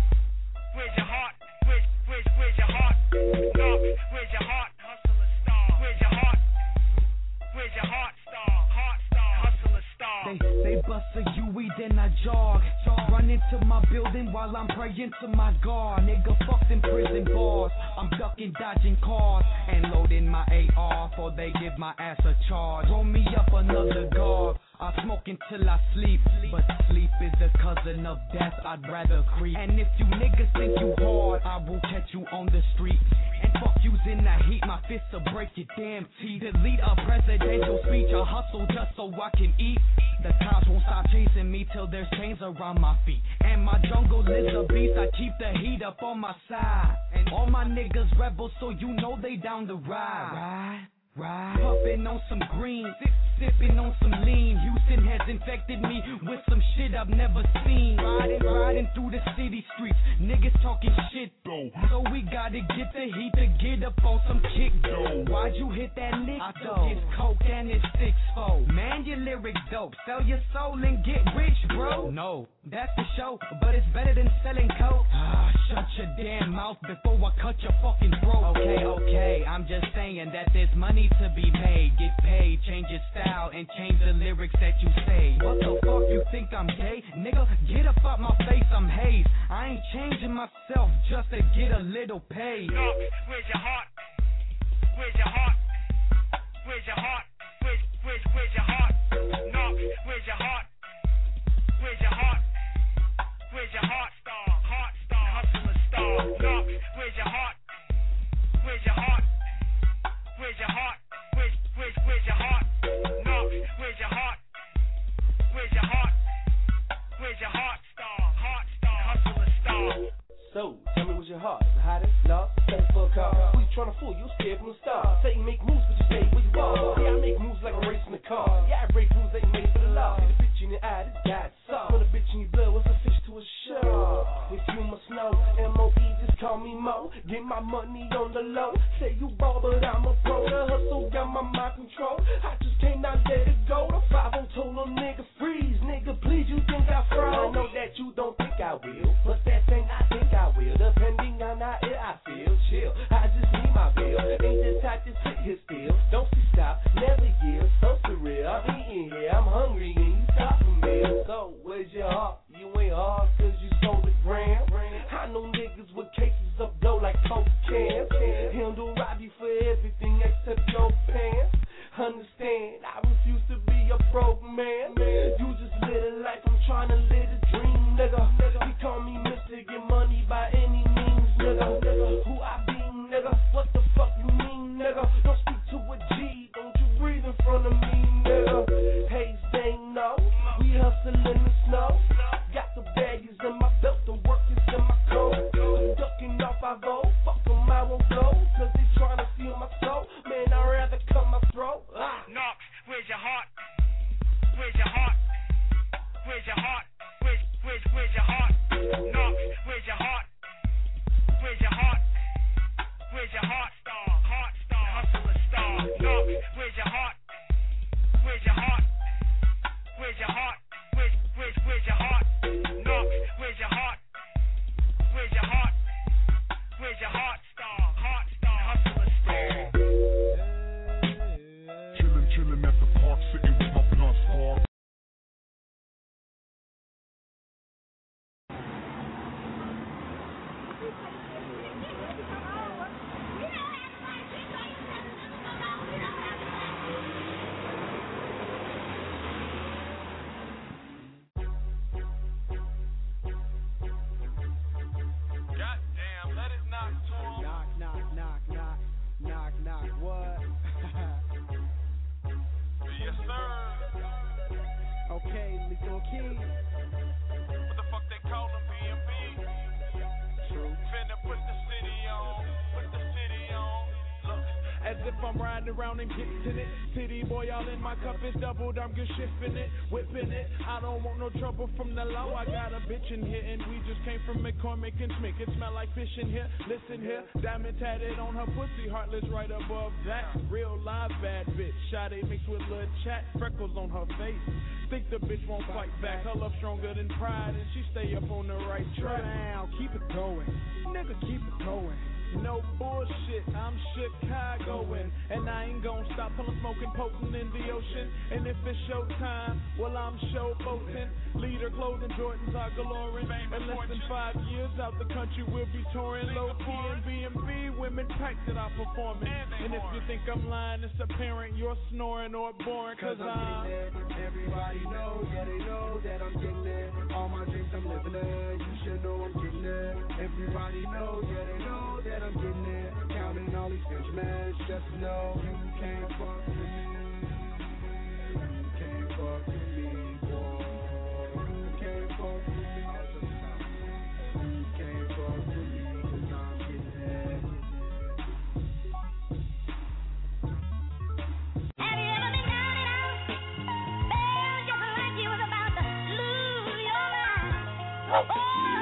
Speaker 10: Where's your heart? Where's, where's, where's your heart? No, where's your heart? Hustler star. Where's your heart? Where's your heart? Star, heart star, hustler star.
Speaker 16: They, they bust a U E, then I jog. Run into my building while I'm praying to my God. Nigga, fuck them prison bars. I'm ducking, dodging cars, and loading my A R, for they give my ass a charge. Roll me up another guard. I smoke until I sleep, but sleep is the cousin of death. I'd rather creep. And if you niggas think you hard, I will catch you on the street. And fuck you's in the heat, my fists will break your damn teeth. Delete a presidential speech, I hustle just so I can eat. The cops won't stop chasing me till there's chains around my feet. And my jungle is a beast, I keep the heat up on my side. And all my niggas rebels, so you know they down the ride. Ride. Right. Puffin' on some green, sip, sippin' on some lean. Houston has infected me with some shit I've never seen. Riding, riding through the city streets, niggas talking shit though. So we gotta get the heat to get up on some kick though. Why'd you hit that lick though? It's coke and it's six fold. Man, your lyrics dope. Sell your soul and get rich, bro. No, that's the show, but it's better than selling coke. Ah, shut your damn mouth before I cut your fucking throat. Okay, okay, I'm just saying that there's money to be made. Get paid, change your style, and change the lyrics that you say. What the fuck, you think I'm gay? Nigga, get up out my face, I'm haze. I ain't changing myself just to get a little pay.
Speaker 10: Knock, where's your heart? Where's your heart? Where's your heart? Where's, where's, where's your heart? Knock, where's your heart? Where's your heart? Where's your heart? Star, heart star, hustler star. Knock, where's your heart? Where's your heart? Where's your heart? Where's, where's, where's your heart? Knock, where's your heart? Where's your heart? Where's your heart? Star, heart star, hustler star.
Speaker 17: So, tell me what's your heart? Is it hottest? Love? Thanks for a car. Who you tryna fool? You scared from the start. Say you make moves, but you stay where you are. Yeah, I make moves like a race in the car. Yeah, I break rules that ain't made for the law. See the bitch in your eye, this guy's soft. Put a bitch in your blood, what's a fish to a shark? If you must know, M O E, just call me Mo. Get my money on the low. Say you ball, but I'm a pro. The hustle got my mind control. I just can't not let it go. The five oh told them nigga freeze. Nigga, please, you think I froze? I know that you don't think I will, but that thing I think I will. Depending on how ill I feel, chill. I just need my bill. Ain't the type to sit here still. Don't see stop, never yield. So surreal. I'm eating here, I'm hungry, and you stop for me. So where's your heart? You ain't hard cause you sold the gram. I know niggas with cases of dough like Coke cans. Handle Robbie for everything except your pants. Understand, I refuse to be a broke man. You just live a life, I'm trying to live a dream, nigga. You call me Mister Get Money by any means, nigga. Who I be, nigga? What the fuck you mean, nigga? Don't speak to a G, don't you breathe in front of me, nigga. Hey, they know we hustle in the snow. Got the baggies in my belt, the work is in my coat. I'm ducking off, I go. Fuck them, I won't go. Cause they trying to steal my soul. Man, I'd rather cut my throat. Ah.
Speaker 10: Knock, where's your heart? Where's your heart? Where's your heart? Where's, where's, where's your heart? Knock, where's your heart? Where's your heart? Where's your heart? Star, heart star, hustler star. Knock, where's your heart? Where's your heart? Where's your heart? Where's, where's, where's your heart? Knock, where's your heart? Where's your heart? Where's your heart? Star, heart star, hustler star. no keys.
Speaker 1: What the fuck they call them, B and B?
Speaker 10: True.
Speaker 1: Finna put the city on, put the city on. Look.
Speaker 12: As if I'm riding around and getting it. City boy, all in my cup is doubled. I'm just shifting it, whipping it. I don't want no trouble from the low. I got a bitch in here, and we just came from McCormick and Schmick. It smell like fish in here. Listen here, diamond tatted on her pussy, heartless right above that. Real live bad bitch. Shawty mixed with little chat, freckles on her face. Think the bitch won't fight back. Her love stronger than pride, and she stay up on the right track.
Speaker 10: Now keep it going, nigga, keep it going.
Speaker 12: No bullshit, I'm Chicagoan, and I ain't gon' stop till I'm smoking potent in the ocean. And if it's showtime, well I'm showboating. Leader clothing, Jordans are galoring. In less than five years out the country we'll be touring. Low key and B and B, women pack that I performing. And if you think I'm lying, it's apparent you're snoring or boring. Cause, Cause I'm
Speaker 10: getting it. Everybody knows, yeah they know that I'm getting it. All my dreams I'm living it. You should know I'm getting it. Everybody knows, yeah they know that I'm getting it. Counting all these Benjamins, just know you can't fuck with me. You can't fuck with me, boy. You can't fuck with me. You can't fuck with me, cause I'm getting it.
Speaker 15: Have you ever been down and out? Felt just like you was about to lose your mind. Oh,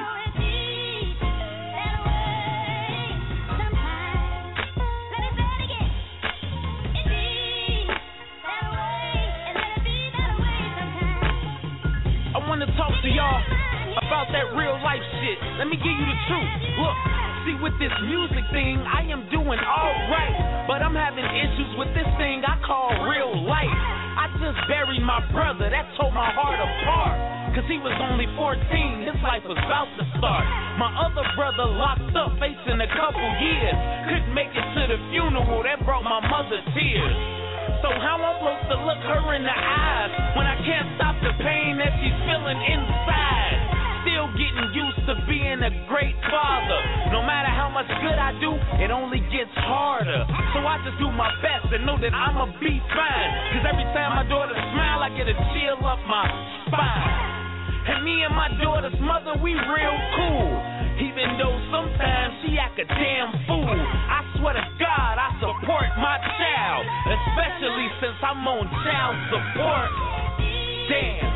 Speaker 18: to talk to y'all about that real life shit. Let me give you the truth. Look, see with this music thing, I am doing alright, but I'm having issues with this thing I call real life. I just buried my brother, that tore my heart apart. Cause he was only fourteen, his life was about to start. My other brother locked up, facing a couple years. Couldn't make it to the funeral, that brought my mother tears. So how I'm supposed to look her in the eyes when I can't stop the pain that she's feeling inside? Still getting used to being a great father. No matter how much good I do, it only gets harder. So I just do my best and know that I'ma be fine. Cause every time my daughter smile, I get a chill up my spine. And me and my daughter's mother, we real cool. Even though sometimes she act a damn fool. I swear to God, I support my child. Especially since I'm on child support. Damn.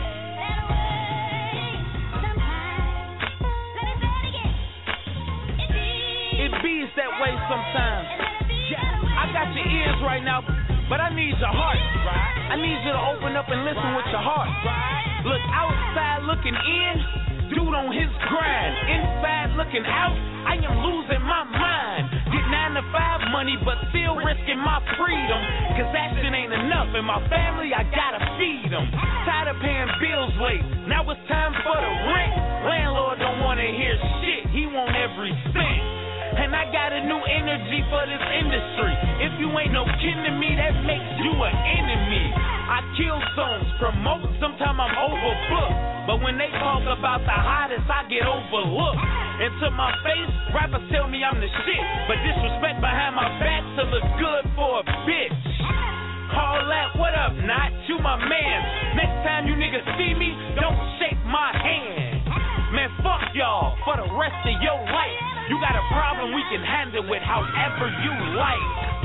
Speaker 18: It bees that way sometimes. I got your ears right now, but I need your heart. I need you to open up and listen with your heart. Look, outside looking in, dude on his grind. Inside looking out, I am losing my mind. Get nine to five money, but still risking my freedom. Cause that shit ain't enough, and my family, I gotta feed them. Tired of paying bills late, now it's time for the rent. Landlord don't wanna hear shit, he want every cent. And I got a new energy for this industry. If you ain't no kin to me, that makes you an enemy. I kill songs, promote, sometimes I'm overbooked. But when they talk about the hottest, I get overlooked. And to my face, rappers tell me I'm the shit. But disrespect behind my back to look good for a bitch. All that, what up, not? You my man. Next time you niggas see me, don't shake my hand. Man, fuck y'all for the rest of your life. You got a problem, we can handle it however you like.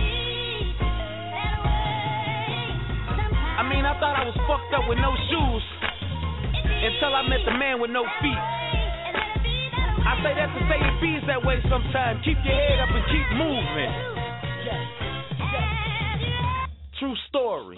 Speaker 18: I mean, I thought I was fucked up with no shoes until I met the man with no feet. I say that to say it bees that way sometimes. Keep your head up and keep moving. True story.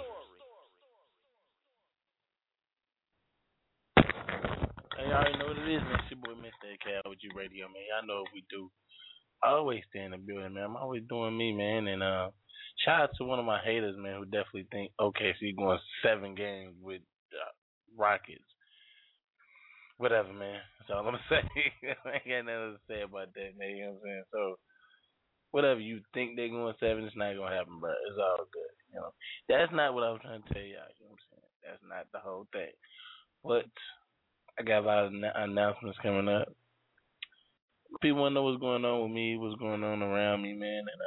Speaker 5: Hey, y'all already know what it is, man. It's your boy, Mister A K O G Radio, man. Y'all know what we do. I always stay in the building, man. I'm always doing me, man. And uh, shout out to one of my haters, man, who definitely think O K C going seven games with uh, Rockets. Whatever, man. That's all I'm going to say. I ain't got nothing to say about that, man. You know what I'm saying? So, whatever you think they're going seven, it's not going to happen, bro. It's all good. You know, that's not what I was trying to tell y'all. You know what I'm saying? That's not the whole thing. But I got a lot of announcements coming up. People want to know what's going on with me, what's going on around me, man. And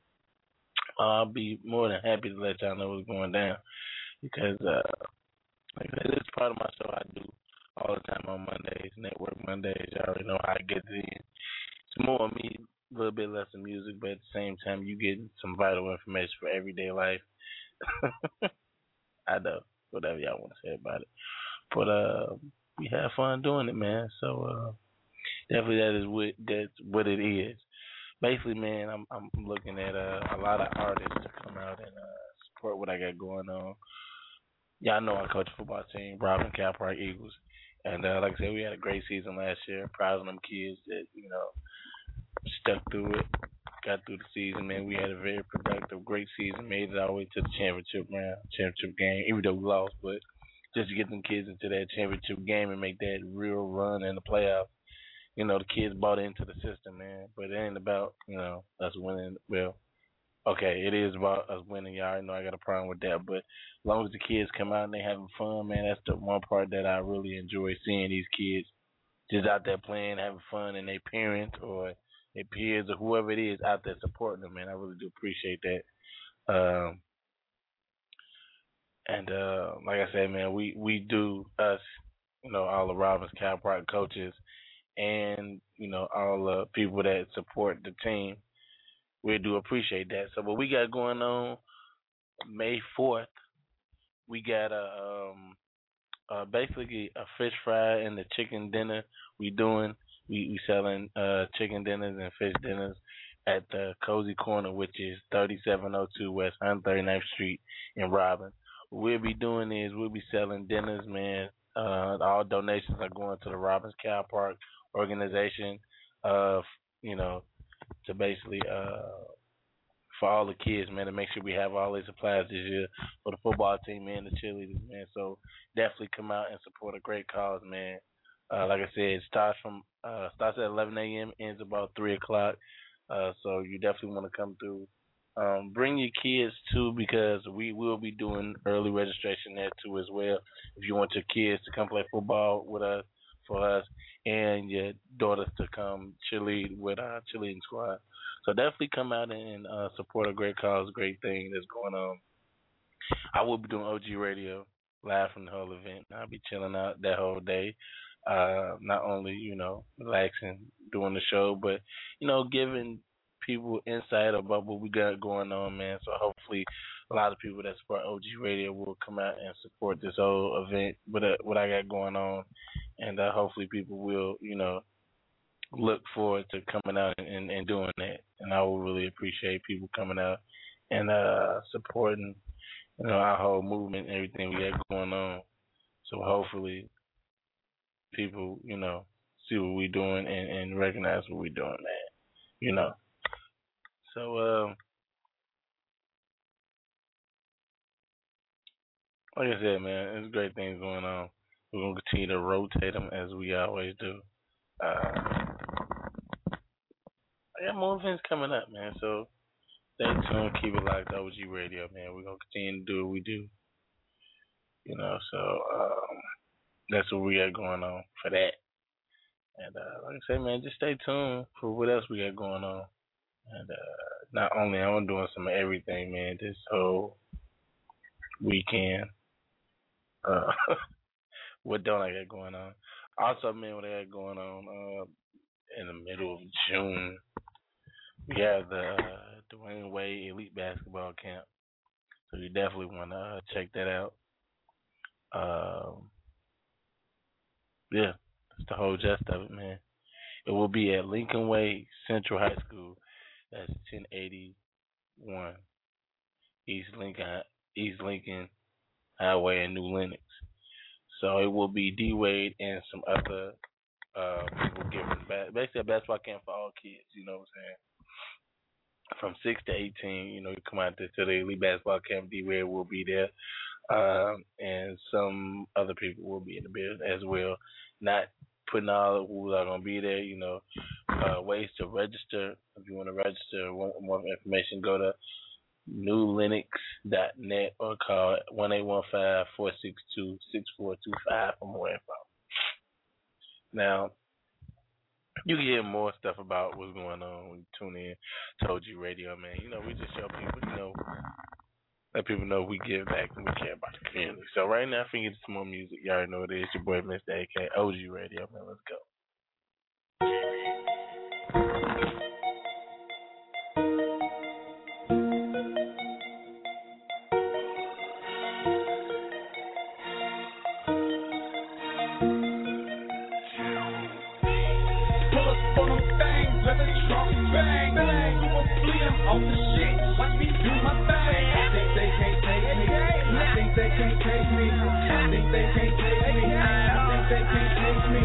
Speaker 5: uh, I'll be more than happy to let y'all know what's going down. Because uh, Like that is part of my show I do all the time on Mondays, Network Mondays. You already know how I get it in. It's more of me, a little bit less of music, but at the same time, you get some vital information for everyday life. I know, whatever y'all want to say about it. But uh, we have fun doing it, man. So uh, definitely that is what that's what it is. Basically, man, I'm I'm looking at uh, a lot of artists to come out and uh, support what I got going on. Y'all know I coach a football team, Robin Capark Eagles, and uh, like I said, we had a great season last year. Proud of them kids that you know stuck through it, got through the season. Man, we had a very productive, great season. Made it all the way to the championship round, championship game, even though we lost, but just to get them kids into that championship game and make that real run in the playoffs. You know, the kids bought into the system, man. But it ain't about, you know, us winning. Well, okay, it is about us winning. Y'all already know I got a problem with that. But as long as the kids come out and they having fun, man, that's the one part that I really enjoy seeing these kids just out there playing, having fun, and their parents or their peers or whoever it is out there supporting them, man. I really do appreciate that. Um, and uh, like I said, man, we, we do, us, you know, all the Robbins Capark coaches, and, you know, all the people that support the team, we do appreciate that. So what we got going on May fourth, we got a um, uh, basically a fish fry and the chicken dinner we doing. We we selling uh, chicken dinners and fish dinners at the Cozy Corner, which is thirty-seven oh two West one hundred thirty-ninth Street in Robin. What we'll be doing is we'll be selling dinners, man. Uh, all donations are going to the Robbins Capark organization, uh, you know, to basically uh, for all the kids, man, to make sure we have all these supplies this year for the football team and the cheerleaders, man. So definitely come out and support a great cause, man. Uh, like I said, it starts from uh, starts at eleven a.m. ends about three o'clock. Uh, so you definitely want to come through. Um, bring your kids too, because we will be doing early registration there too as well. If you want your kids to come play football with us, for us, and your daughters to come cheerlead with our cheerleading squad. So definitely come out and uh, support a great cause, great thing that's going on. I will be doing O G Radio live from the whole event. I'll be chilling out that whole day. Uh, not only, you know, relaxing, doing the show, but, you know, giving people insight about what we got going on, man. So hopefully a lot of people that support O G Radio will come out and support this whole event, with uh, what I got going on. And uh, hopefully people will, you know, look forward to coming out and, and, and doing that. And I will really appreciate people coming out and uh, supporting, you know, our whole movement and everything we got going on. So hopefully people, you know, see what we're doing and, and recognize what we're doing, man. You know. So, uh, like I said, man, there's great things going on. We're going to continue to rotate them as we always do. Uh, I got more events coming up, man, so stay tuned, keep it locked, O G Radio, man. We're going to continue to do what we do. You know, so um, that's what we got going on for that. And uh, like I say, man, just stay tuned for what else we got going on. And uh, not only I'm doing some of everything, man, this whole weekend. Uh, what don't I got going on? Also, man, what I got going on uh, in the middle of June, we have the uh, Dwayne Wade Elite Basketball Camp. So you definitely want to uh, check that out. Um, yeah, that's the whole gist of it, man. It will be at Lincoln Way Central High School. That's ten eighty-one East Lincoln East Lincoln Highway in New Lenox. So it will be D Wade and some other uh, people giving ba- basically a basketball camp for all kids. You know what I'm saying? From six to eighteen, you know, you come out to, to the Elite Basketball Camp. D Wade will be there, um, and some other people will be in the building as well. Not putting all who are going to be there, you know, uh, ways to register. If you want to register, want more information, go to new lenox dot net or call one eight one five, four six two, six four two five for more info. Now, you can hear more stuff about what's going on when you tune in to O G Radio, man. You know, we just show people, you know, let people know we give back and we care about the community. So right now, if we get some more music, you already know what it is. Your boy, Mister A K, O G Radio, man. Let's go.
Speaker 3: Off the shit, watch me do my thing. I think they can't take me. I think they can't take me. I think they can't take me. I think they can't take me.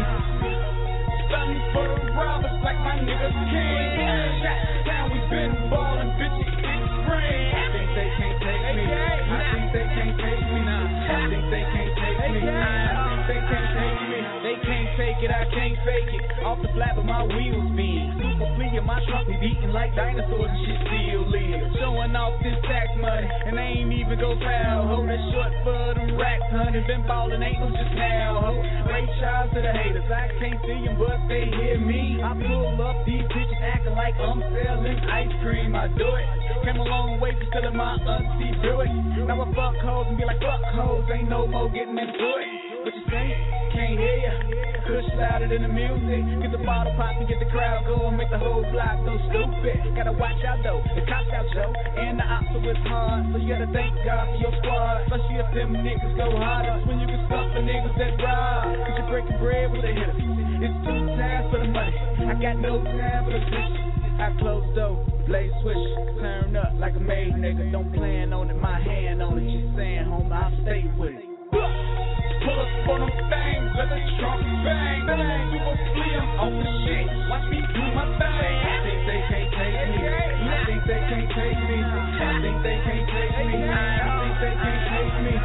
Speaker 3: Stunning for the robbers like my nigga King. Shot down, we been ballin', bitches big spring. I think they can't take me. I think they can't take me. I think they can't take me. I think they can't take me.
Speaker 13: They can't fake it, I can't fake it. Off the flap of my wheels spin. Super fleet in my trunk, we beating like dinosaurs and shit still live. Showing off this tax money, and they ain't even go foul. Ho, that short for them racks, honey. Been ballin', ain't no just now, ho. Great Charles to the haters, I can't see them, but they hear me. I pull up these bitches acting like I'm selling ice cream. I do it. Came a long way from selling my auntie Buick. Now I fuck hoes and be like, fuck hoes, ain't no more getting into it. What you say? Can't hear ya. Kush louder than the music. Get the bottle pop and get the crowd going. Make the whole block go stupid. Gotta watch out though. The cops out, Joe. And the ops is hard. So you gotta thank God for your squad. Especially if them niggas go harder. That's when you can stop the niggas that rob. Cause you're breaking bread with a hitter. It's two times for the money. I got no time for the bitch. I close door, blaze switch, turn up like a maid nigga. Don't plan on it, my hand on it. Just saying, homie, I'll stay with it.
Speaker 3: Pull up on them things, let the trunk bang, bang. You gon' flee them off the shit, watch me do my thing. I think they can't take me, I think they can't take me, I think they can't take me, I think they can't take me.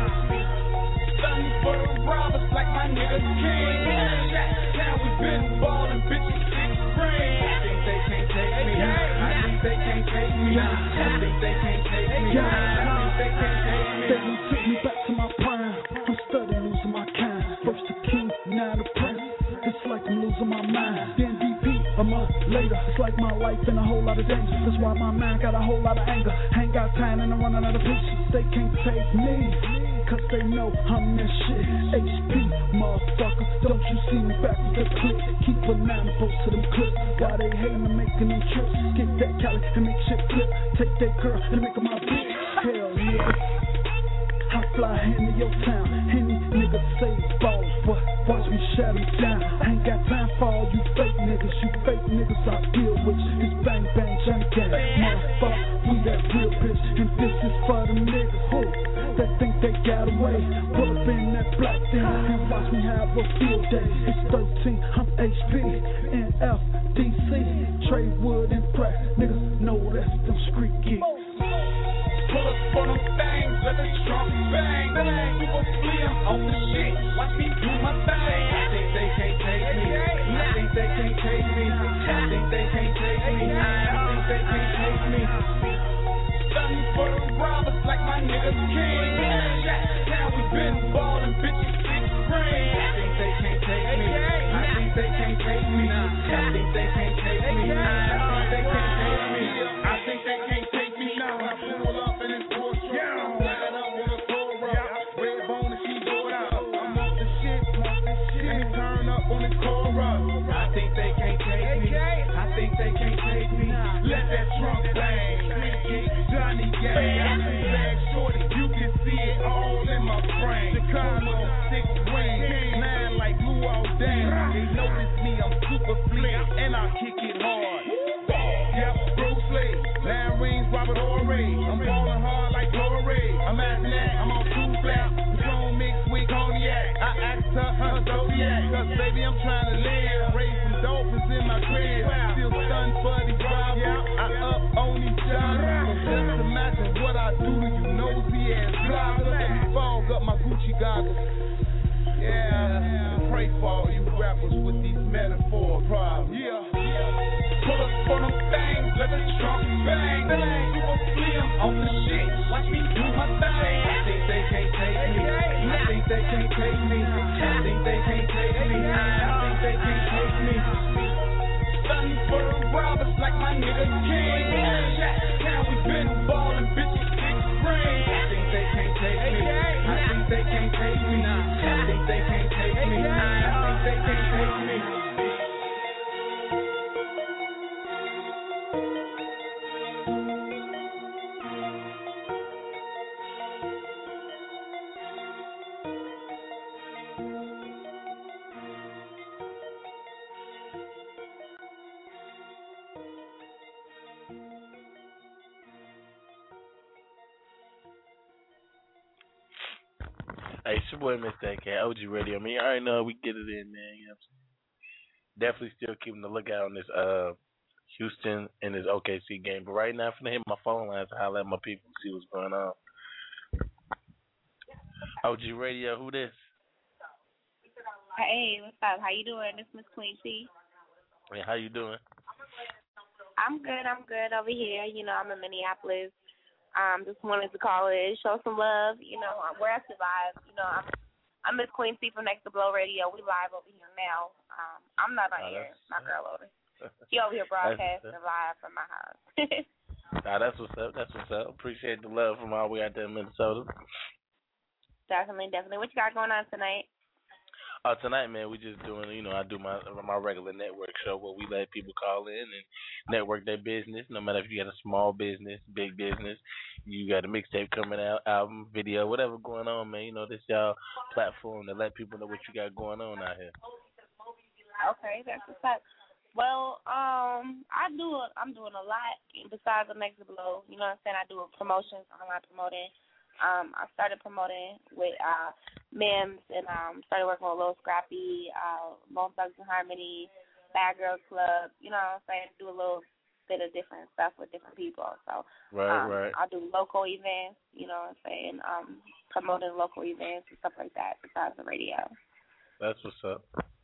Speaker 3: Stunning for the robbers like my nigga King. Shot down, we been ballin', bitches six spring. I think they can't take me, I think they can't take me, I think they can't take me, I think they can't take me.
Speaker 12: They gon' take me back to my prime. I'm steady losing my kind. First the king, now the prince. It's like I'm losing my mind. Then D P, a month later. It's like my life in a whole lot of danger. That's why my mind got a whole lot of anger. Ain't got time and I'm running out of patience. They can't take me, cause they know I'm that shit. H P, motherfucker. Don't you see me back with the clip? Keep a nine post to them clips. Why they hating and making them trips? Get that Cali and make shit flip. Take that girl and make her my bitch. Hell nigga, I fly into your town. Any nigga say balls, but watch me shut them down. Ain't got time for all you fake niggas. You fake niggas I deal with. It's bang bang jump gang. Motherfucker, we that real bitch. And this is for them niggas who that think they got away. Pull up in that black thing and watch me have a field day. It's thirteen, I'm H P and F D C. Trade wood and crack. Niggas know that's them street geeks.
Speaker 3: Pull up on them things, let the trunk bang, bang. You gon' flee them off the shit, watch me do my thing. I think they can't take me, I think they can't take me, I think they can't take me, I think they can't take me. Stunning for the robbers like my nigga King. Shot down, we been ballin', bitches six spring. I think they can't take me, I think they can't take me, I think they can't take me, I think they can't take me, I think they can't take me now. I pull up in this Porsche, light up with a Cobra, red bone and she going out. I'm off the shit, and turn up on this Cobra. I think they can't take me, I think they can't take me. Let that trunk bang, Johnny Gang, bag shorty, you can see it all in my frame. Chicago, six wing, nine like blue all day. They notice me, I'm super fleet, and I kick it hard. Yep, Bruce Lee, nine rings, Robert Horry. I'm ballin' hard like Glory. I'm at that, I'm on two flat, Patron mixed with cognac. I act tough, her Zodiac, cause baby I'm trying to live. Raise some dolphins in my crib, still stunned for these robbers. I up on these jobs, so just imagine what I do to you nosy ass bloggers. Let me fog up my Gucci goggles. Yeah, pray for all you rappers with these metaphor problems. Yeah, pull up on them things, let the trunk bang, bang. You gon' flee them off the shit, watch me do my thing. I think they can't take me, I think they can't take me, I think they can't take me, I think they can't take me. Stunning for the robbers like my nigga King. Shot down, we been ballin', bitches six spring. I think
Speaker 12: they can't take me. I think they can't take me.
Speaker 5: Hey, it's your boy Mister A K, O G Radio. I mean, you already know we get it in, man. You know what I'm saying? Definitely still keeping the lookout on this uh Houston and this O K C game. But right now, I'm finna hit my phone lines to holler at my people and see what's going on. O G Radio, who this?
Speaker 19: Hey, what's up? How you doing? This is Miss Queen T.
Speaker 5: Hey, how you doing?
Speaker 19: I'm good. I'm good over here. You know, I'm in Minneapolis. Um, just wanted to call in, show some love. You know, we're actually live. You know, I'm I'm Miss Queen C from Next to Blow Radio. We live over here now. Um, I'm not on
Speaker 5: Oh,
Speaker 19: here.
Speaker 5: that's-
Speaker 19: My girl over. She over here broadcasting live from my house.
Speaker 5: Nah, that's what's up. That's what's up. Appreciate the love from all the way out there in Minnesota.
Speaker 19: Definitely, definitely. What you got going on tonight?
Speaker 5: Oh, tonight, man, we just doing, you know, I do my my regular network show where we let people call in and network their business. No matter if you got a small business, big business, you got a mixtape coming out, album, video, whatever going on, man. You know, this y'all platform to let people know what you got going on out here.
Speaker 19: Okay, that's what's up. Well, um, I do. A, I'm doing a lot besides the Next Blow. You know what I'm saying? I do promotions, online promoting. Um, I started promoting with uh, Mims and um, started working with Lil Scrappy, uh, Bone Thugs and Harmony, Bad Girls Club. You know what I'm saying? Do a little bit of different stuff with different people. So
Speaker 5: Right,
Speaker 19: um,
Speaker 5: right.
Speaker 19: I do local events. You know what I'm saying? Um, promoting local events and stuff like that besides the radio.
Speaker 5: That's what's up.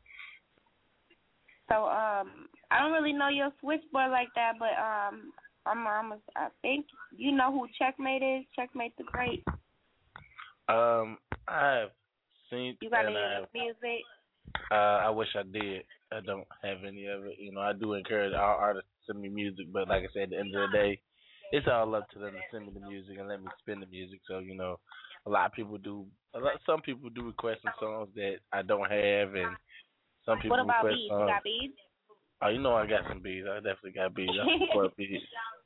Speaker 19: So um, I don't really know your switchboard like that, but um. I'm, I'm, I think you know who Checkmate is. Checkmate the Great.
Speaker 5: Um, I've seen
Speaker 19: You got
Speaker 5: and
Speaker 19: any
Speaker 5: I've,
Speaker 19: music?
Speaker 5: Uh, I wish I did. I don't have any of it. You know, I do encourage all artists to send me music, but like I said, at the end of the day, it's all up to them to send me the music and let me spin the music. So, you know, a lot of people do. A lot, some people do request some songs that I don't have, and some people
Speaker 19: What about
Speaker 5: request
Speaker 19: beats?
Speaker 5: songs.
Speaker 19: You got beats?
Speaker 5: Oh, you know I got some beats. I definitely got beats. I support beats.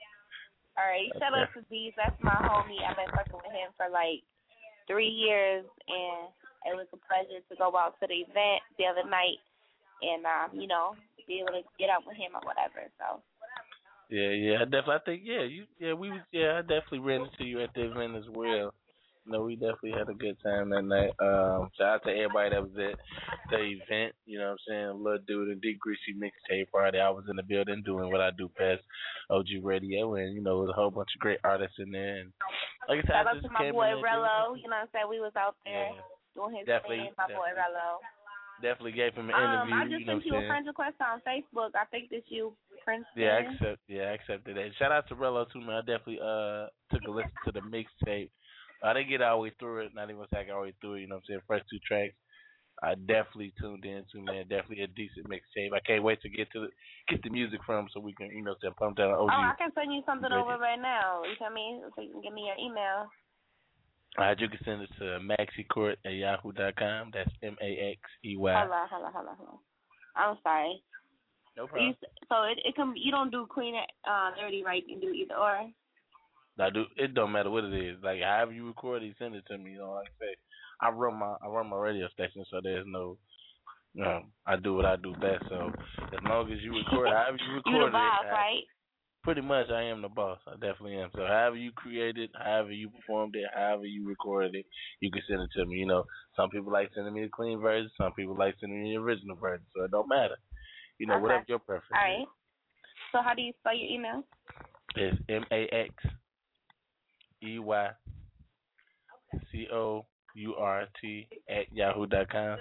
Speaker 19: All right, shout out to Beats. That's my homie. I've been fucking with him for like three years, and it was a pleasure to go out to the event the other night and, um, you know, be able to get out with him or whatever. So.
Speaker 5: Yeah, yeah, I definitely. I think, yeah, you, yeah, we was, yeah, I definitely ran into you at the event as well. You know, we definitely had a good time that night. Um, shout out to everybody that was at the event. You know what I'm saying? Lil Dude and Deep Greasy mixtape party. I was in the building doing what I do best, O G Radio, and you know, there was a whole bunch of great artists in there. And like I said,
Speaker 19: Shout
Speaker 5: I
Speaker 19: out
Speaker 5: just
Speaker 19: to my
Speaker 5: came
Speaker 19: boy
Speaker 5: in there,
Speaker 19: Rello. You know what I'm saying? We was out there
Speaker 5: Yeah.
Speaker 19: doing his
Speaker 5: Definitely,
Speaker 19: thing. My boy
Speaker 5: definitely.
Speaker 19: Rello.
Speaker 5: Definitely gave him an
Speaker 19: Um,
Speaker 5: interview.
Speaker 19: I just
Speaker 5: you know
Speaker 19: sent
Speaker 5: what
Speaker 19: you
Speaker 5: I'm
Speaker 19: a
Speaker 5: saying?
Speaker 19: friend request on Facebook. I think that's you, Princeton.
Speaker 5: Yeah, I accept. Yeah, I accepted that. Shout out to Rello too, man. I definitely uh took a listen to the mixtape. I didn't get all the way through it. Not even say I got all the way through it. You know what I'm saying? First two tracks, I definitely tuned in to, man. Definitely a decent mixtape. I can't wait to get to the, get the music from so we can, you know, say pump down O G.
Speaker 19: Oh, I can send you something
Speaker 5: Radio.
Speaker 19: over right now. You feel me? So you can give me your email.
Speaker 5: All right, you can send it to maxicourt at yahoo dot com. That's M A X E Y.
Speaker 19: Hold on, hold on, hold on, hold on. I'm sorry.
Speaker 5: No
Speaker 19: You,
Speaker 5: problem.
Speaker 19: so it it can you don't do clean it uh dirty right? You can do either or.
Speaker 5: I do. It don't matter what it is. Like however you record it, send it to me. You know, like I say, I run my I run my radio station, so there's no. You know, I do what I do best. So as long as you record, however you record
Speaker 19: You the boss,
Speaker 5: it, I-
Speaker 19: right?
Speaker 5: pretty much I am the boss. I definitely am. So however you created, however you performed it, however you recorded it, you can send it to me. You know, some people like sending me the clean version. Some people like sending me the original version. So it don't matter. You know,
Speaker 19: Okay.
Speaker 5: whatever your preference.
Speaker 19: All right. So how do you spell your email?
Speaker 5: It's M A X E Y C O U R T at yahoo dot com.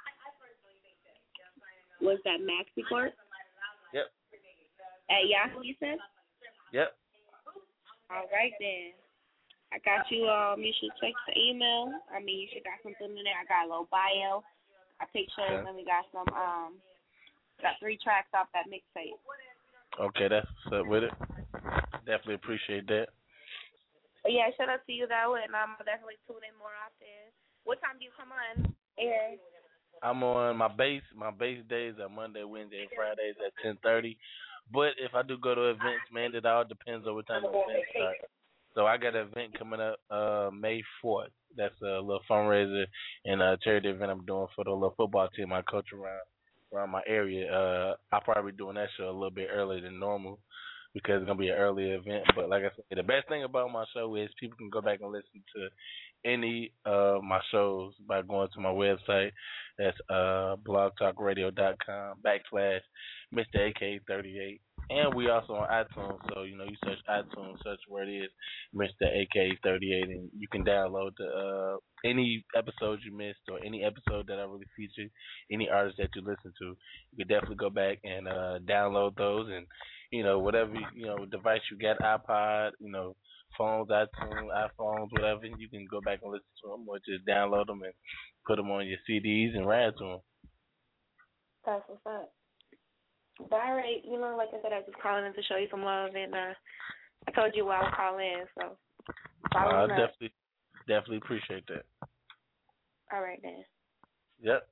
Speaker 19: Was that MaxiCourt?
Speaker 5: Yep.
Speaker 19: At Yahoo, you said?
Speaker 5: Yep.
Speaker 19: All right then. I got you. Um, you should check the email. I mean, you should got something in there. I got a little bio, got pictures,
Speaker 5: Okay.
Speaker 19: and we got some. Um, got three tracks off that mixtape.
Speaker 5: Okay, that's what's up with it. Definitely appreciate that.
Speaker 19: But yeah, shout out to you though, and I'm definitely tune in more often. What time do you come on? air?
Speaker 5: I'm on my base. My base days are Monday, Wednesday, and Fridays at ten thirty. But if I do go to events, man, it all depends on what time the event starts. So I got an event coming up uh, May fourth. That's a little fundraiser and a charity event I'm doing for the little football team I coach around around my area. Uh, I'll probably be doing that show a little bit earlier than normal because it's going to be an early event. But like I said, the best thing about my show is people can go back and listen to any of my shows by going to my website. That's uh, blogtalkradio.com backslash Mister A K thirty-eight. And we also on iTunes, so, you know, you search iTunes, search where it is, Mister A K thirty-eight, and you can download the, uh, any episode you missed or any episode that I really featured, any artist that you listen to. You can definitely go back and uh, download those and, you know, whatever, you know, device you got, iPod, you know, phones, iTunes, iPhones, whatever, you can go back and listen to them or just download them and put them on your C Ds and ride to them.
Speaker 19: That's what's up. But all right, you know, like I said, I was just calling in to show you some love, and uh, I told you why I was calling in, so follow
Speaker 5: I
Speaker 19: me up.
Speaker 5: definitely, definitely appreciate that.
Speaker 19: All right, then.
Speaker 5: Yep.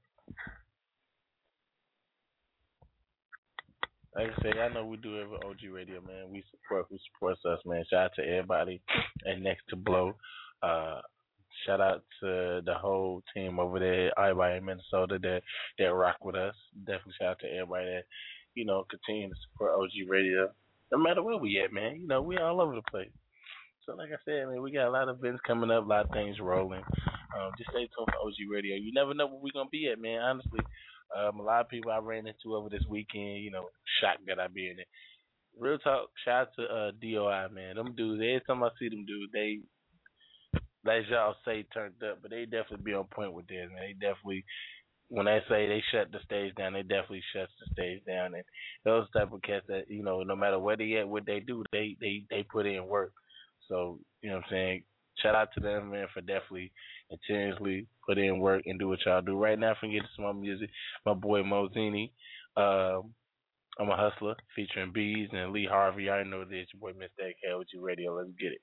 Speaker 5: Like I say, I know we do every O G Radio, man. We support who supports us, man. Shout out to everybody at Next to Blow. Uh, shout out to the whole team over there, everybody in Minnesota that, that rock with us. Definitely shout out to everybody that, you know, continue to support O G Radio. No matter where we at, man. You know, we all over the place. So like I said, man, we got a lot of events coming up, a lot of things rolling. Um, just stay tuned for O G Radio. You never know where we're going to be at, man, honestly. Um, a lot of people I ran into over this weekend, you know, shocked that I be in it. Real talk, shout out to uh, D O I, man. Them dudes, every time I see them dudes, they, like y'all say, turned up, but they definitely be on point with this, man. They definitely, when they say they shut the stage down, they definitely shut the stage down. And those type of cats that, you know, no matter where they at, what they do, they, they, they put in work. So, you know what I'm saying? Shout out to them, man, for definitely continuously put in work and do what y'all do. Right now, if we get to some more music, my boy Mozini, um, I'm a Hustler, featuring Bees and Lee Harvey. I know this, your boy Mister A K O G Radio. Let's get it.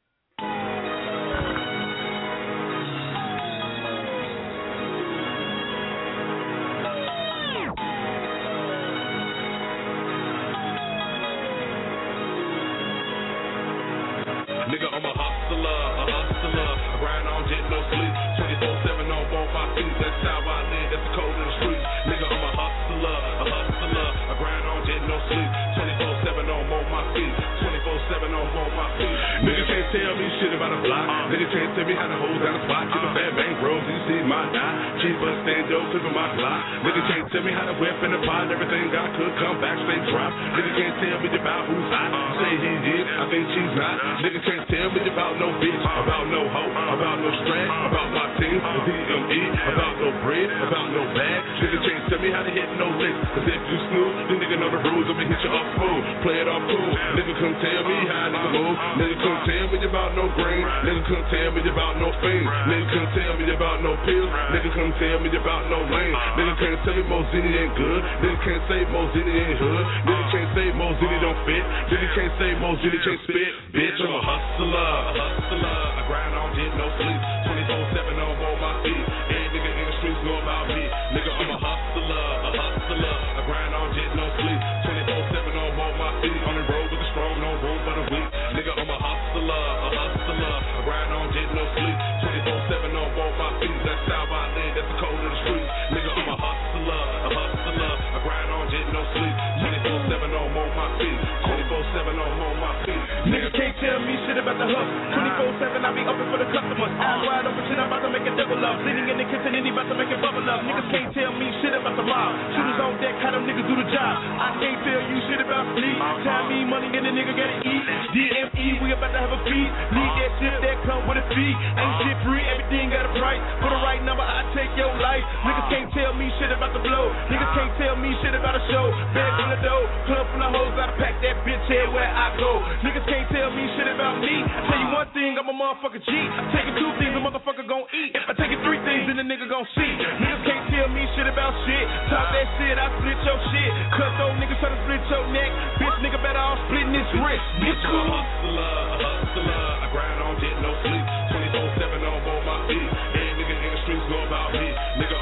Speaker 20: Nigga, I'm a hustler, a hustler. I grind on jet, no sleep. twenty-four seven on both my feet. That's how I live. That's the code in the streets. Nigga, I'm a hustler, a hustler. I grind on jet, no sleep. twenty-four seven on both my feet. twenty-four seven on both my feet. Nigga can't tell me shit about a block. Nigga can't tell me how to hold down a spot. Keep a fat bank bros, you see my die. Cheap but stand yo, clipping my block. Nigga can't tell me how to whip in the pot. Everything I could come back, straight drop. Nigga can't tell me about who's hot. You say he did, I think she's not. Nigga can't tell me about no bitch, about no hoe, about no strap, about my team, D M E, about no bread, about no bag. Nigga can't tell me how to hit no licks. Cause if you snooze, then nigga know the rules. I'ma hit you up smooth, play it off cool. Nigga couldn't tell me how nigga move. Nigga couldn't tell me about no green. Nigga couldn't tell me about no fiend. Nigga couldn't tell me about no pills. Nigga couldn't tell me about no lane. Nigga can't tell me Mozini ain't good. Nigga can't say Mozini ain't hood. Nigga can't say Mozini don't fit. Nigga can't say Mozini can't spit. Bitch, I'm a hustler, a hustler. I grind on jet, no sleep. twenty-four seven on both my feet. Every nigga in the streets know about me. Nigga, I'm a hustler, a hustler. I grind on jet, no sleep. twenty-four seven on both my feet. On the road with the strong, no room for the weak. Nigga, I'm a hustler, a hustler. I grind on jet, no sleep. twenty-four seven on both my feet. That's how I live, that's the code of the street. Nigga, I'm a hustler, a hustler. I grind on jet, no sleep. twenty-four seven on both my feet. twenty-four seven on both my feet.
Speaker 10: Niggas can't tell me shit about the hustle. twenty-four seven, I be open for the customers. Eyes wide open, shit, I'm about to make it double up. Sitting in the kitchen, and he about to make it bubble up. Niggas can't tell me shit about the mob. Shooters on deck, how them niggas do the job. I can't tell you shit about sleep. Time me money, and the nigga gotta eat. D M E, we about to have a feed. Need that shit that come with a fee. Ain't shit free, everything got a price. For the right number, I take your life. Niggas can't tell me shit about the blow. Niggas can't tell me shit about a show. Bag from the dough, club from the hoes, gotta pack that bitch head where I go. Niggas can't tell me shit about me. I tell you one thing, I'm a motherfucker G. I'm taking two things, a motherfucker gon' eat. I taking three things, then the nigga gon' see. Niggas can't tell me shit about shit. Talk that shit, I split your shit. Cut those niggas try to split your neck. Bitch, nigga better off splitting this wrist. Bitch,
Speaker 20: I'm a hustler, a hustler. I grind on jet, no sleep. twenty-four seven on both my feet. Every nigga in the streets know about me. Nigga,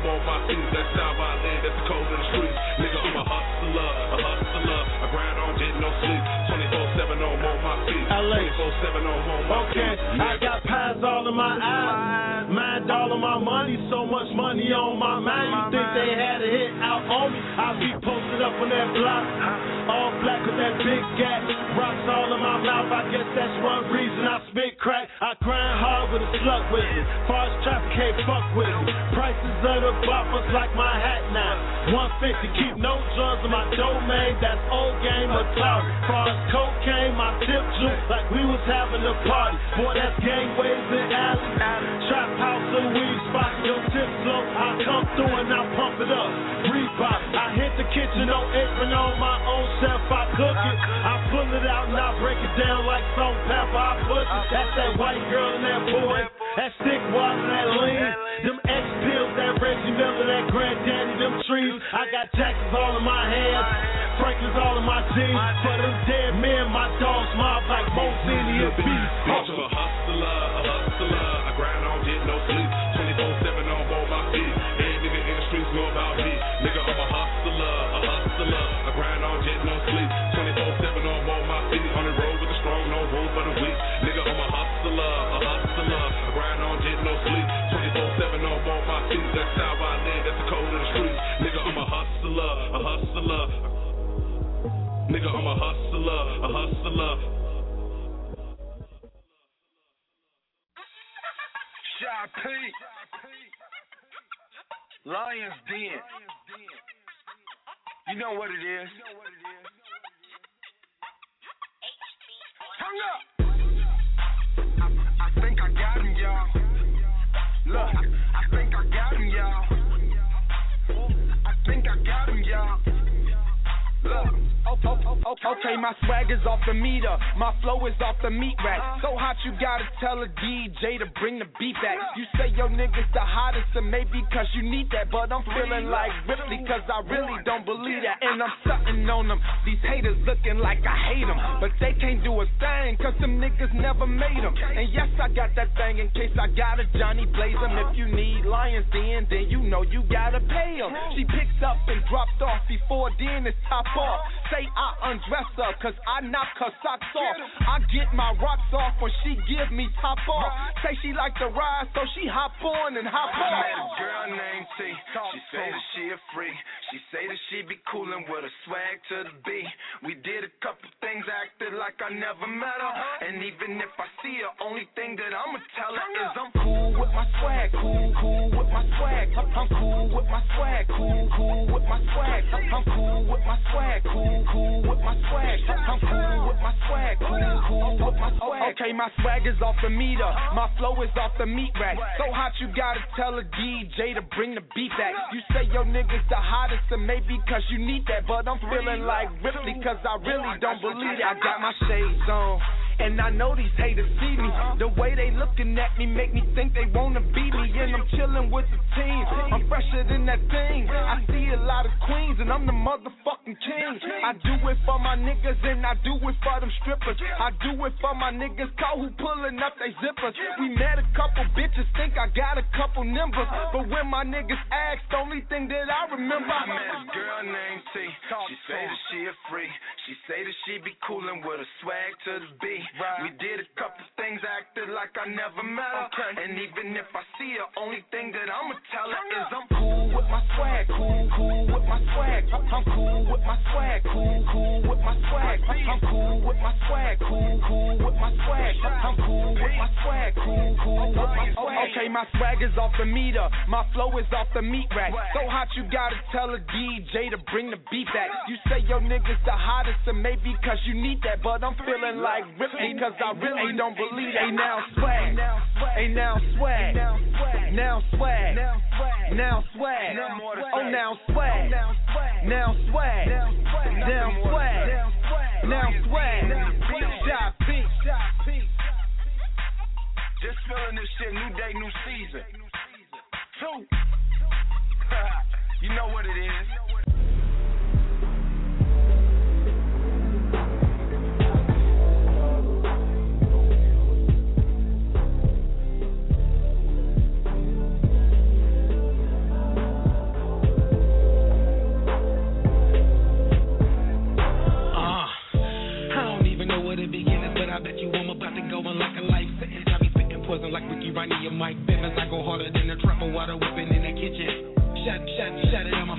Speaker 20: want my seats. That's how I live, that's the code of the streets. Nigga, I'm a hustler, a hustler. I grind on, get no sleep. twenty-four seven on my feet. twenty-four seven on my
Speaker 11: okay.
Speaker 20: feet.
Speaker 11: I got pies all in my eyes. Mind all of my money, so much money on my mind. You think they had a hit out on me? I'll be posted up on that block. All black with that big gap. Rocks all in my mouth, I guess that's one reason I spit crack. I grind hard with a slug with me. Far as traffic can't fuck with me. Prices of the boppers like my hat now. one fifty, keep no drugs in my domain. That's old game of talk. Far as cocaine, my tip juice like we was having a party. Boy, that's gangways and alley. Trap house and weed spot. Your tip slow, I come through and I pump it up. Reebok, I hit the kitchen, no apron on my own chef. I cook it, I pull it out and I break it down like salt and pepper. I put it. That's that white girl and that boy. That stick water, that lean. Them X pills, that Reggie Miller, that granddaddy, them trees. I got Jacksons all in my hands, Franklin's all in my jeans. For them dead men, my dogs mob like Mosini and Beast.
Speaker 20: Bitch, I'm a hustler, a hustler. I grind on, get no sleep. twenty-four seven on both my feet. Every nigga in the streets know about me. Nigga, I'm a hustler, a hustler. I grind on, get no sleep. twenty-four seven on both my feet. On the road with the strong, no room for the weak. Nigga, I'm a hustler, a hustler. I grind on, get no sleep. twenty-four seven on both my feet. That's how I live, that's the code of the streets. Nigga, I'm a hustler, a hustler. Nigga, I'm a hustler, a hustler.
Speaker 10: Shy P, Lions Den. You know what it is. Hang up. I, I think I got him, y'all. Look, I think I got him, y'all. I think I got him, y'all. Look.
Speaker 13: Okay, okay, okay, my swag is off the meter, my flow is off the meat rack. So hot you gotta tell a D J to bring the beat back. You say your niggas the hottest, and maybe cause you need that, but I'm feeling like Ripley cause I really don't believe that. And I'm stunting on them, these haters looking like I hate them, but they can't do a thing cause them niggas never made them. And yes, I got that thing in case I got a Johnny Blaze 'em. If you need Lions Den, then you know you gotta pay them. She picked up and dropped off before then it's top off. Say I undress her, cause I knock her socks off. I get my rocks off when she give me top off. Say she like to ride, so she hop on and hop off.
Speaker 10: I met a girl named T. She say that she a freak. She say that she be coolin' with a swag to the beat. We did a couple things, acted like I never met her. And even if I see her, only thing that I'ma tell her is I'm cool with my swag, cool, cool with my swag. I'm cool with my swag, cool, cool with my swag. I'm cool with my swag, cool, cool with my swag. I'm cool with my swag, cool, cool with my swag. Okay, my swag is off the meter, my flow is off the meat rack. So hot you gotta tell a D J to bring the beat back. You say your niggas the hottest, and maybe cause you need that, but I'm feeling like Ripley cause I really don't believe that. I got my shades on, and I know these haters see me. The way they looking at me make me think they wanna beat me. And I'm chilling with the team, I'm fresher than that thing. I see a lot of queens and I'm the motherfucking king. I do it for my niggas and I do it for them strippers. I do it for my niggas call who pulling up they zippers. We met a couple bitches, think I got a couple numbers, but when my niggas asked, the only thing that I remember, I met a girl named T. She say that she a freak. She say that she be coolin' with a swag to the beat. We did a couple things, acted like I never met her. And even if I see her, only thing that I'ma tell her is I'm cool with my swag, cool, cool with my swag. I'm cool with my swag, cool, cool with my swag. I'm cool with my swag, cool, cool with my swag. I'm cool with my swag, cool, cool with my swag. Okay, my swag is off the meter, my flow is off the meat rack. So hot you gotta tell a D J to bring the beat back. You say your niggas the hottest, and maybe cause you need that, but I'm feeling like Ripley cause I really don't believe that. Ain't now swag, ain't now swag, now swag, now swag, oh now swag, now swag, now swag, now swag, shot P. Just feeling this shit, new day, new season. Two. You know what it is.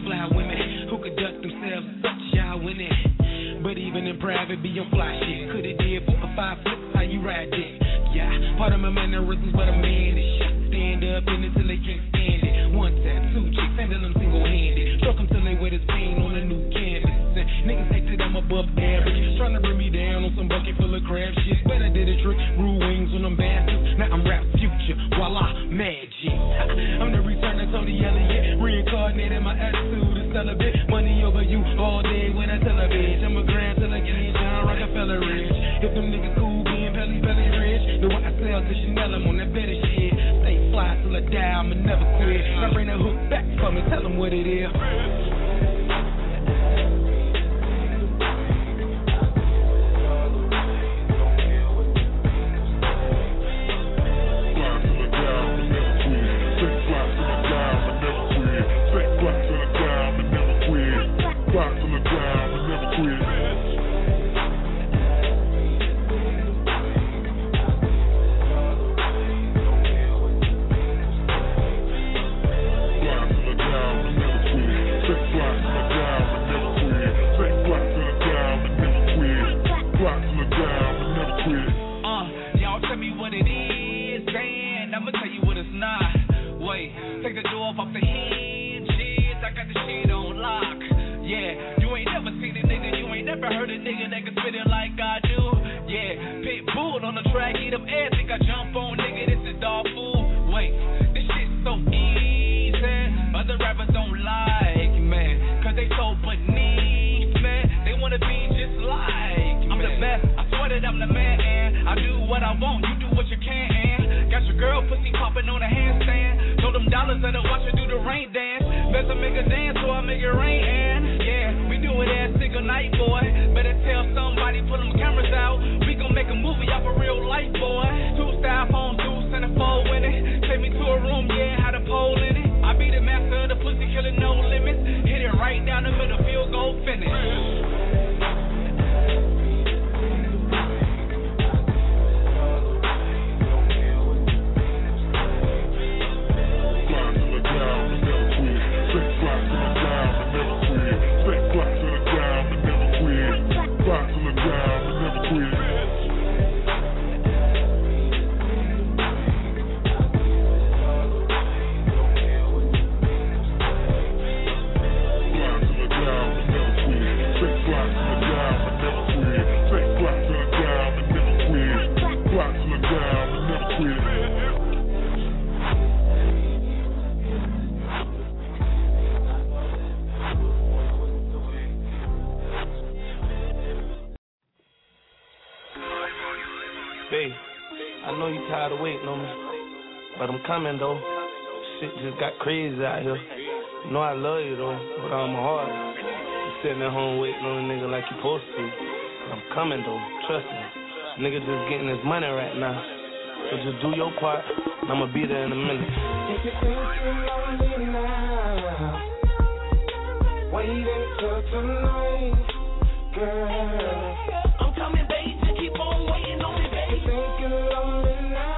Speaker 21: fly women who conduct themselves such y'all winning. But even in private, be on fly shit. Coulda did four or five flips, how you ride it? Yeah, part of my mannerisms, but a man is shot. Stand up in it till they can't stand it. One tap, two chicks, handle them single-handed. Struck them till they wear this pain on a new canvas. And niggas think that I'm above average, trying to bring me down on some bucket full of crab shit. But I did a trick, grew wings on them bastards. Now I'm rap future, voila, magic. I'm the return of Tony Elliott, reincarnated. My attitude is celibate. Money over you all day when I tell a bitch. I'm a grand till I get in John Rockefeller rich. If them niggas cool, being belly belly rich. The way I sell to Chanel, I'm on that better shit. Stay fly till I die, I'ma never quit. Now bring that hook back for me, tell them what it is.
Speaker 22: Coming though, shit just got crazy out here. You know I love you though, with all my heart. You sitting at home waiting on a nigga like you supposed to. I'm coming though, trust me. Nigga just getting his money right now. So just do your part, and I'ma be there in a minute.
Speaker 23: If you think you're lonely now, wait until tonight, girl.
Speaker 15: I'm coming, baby, just keep on waiting on me, baby.
Speaker 23: If you think you're lonely now,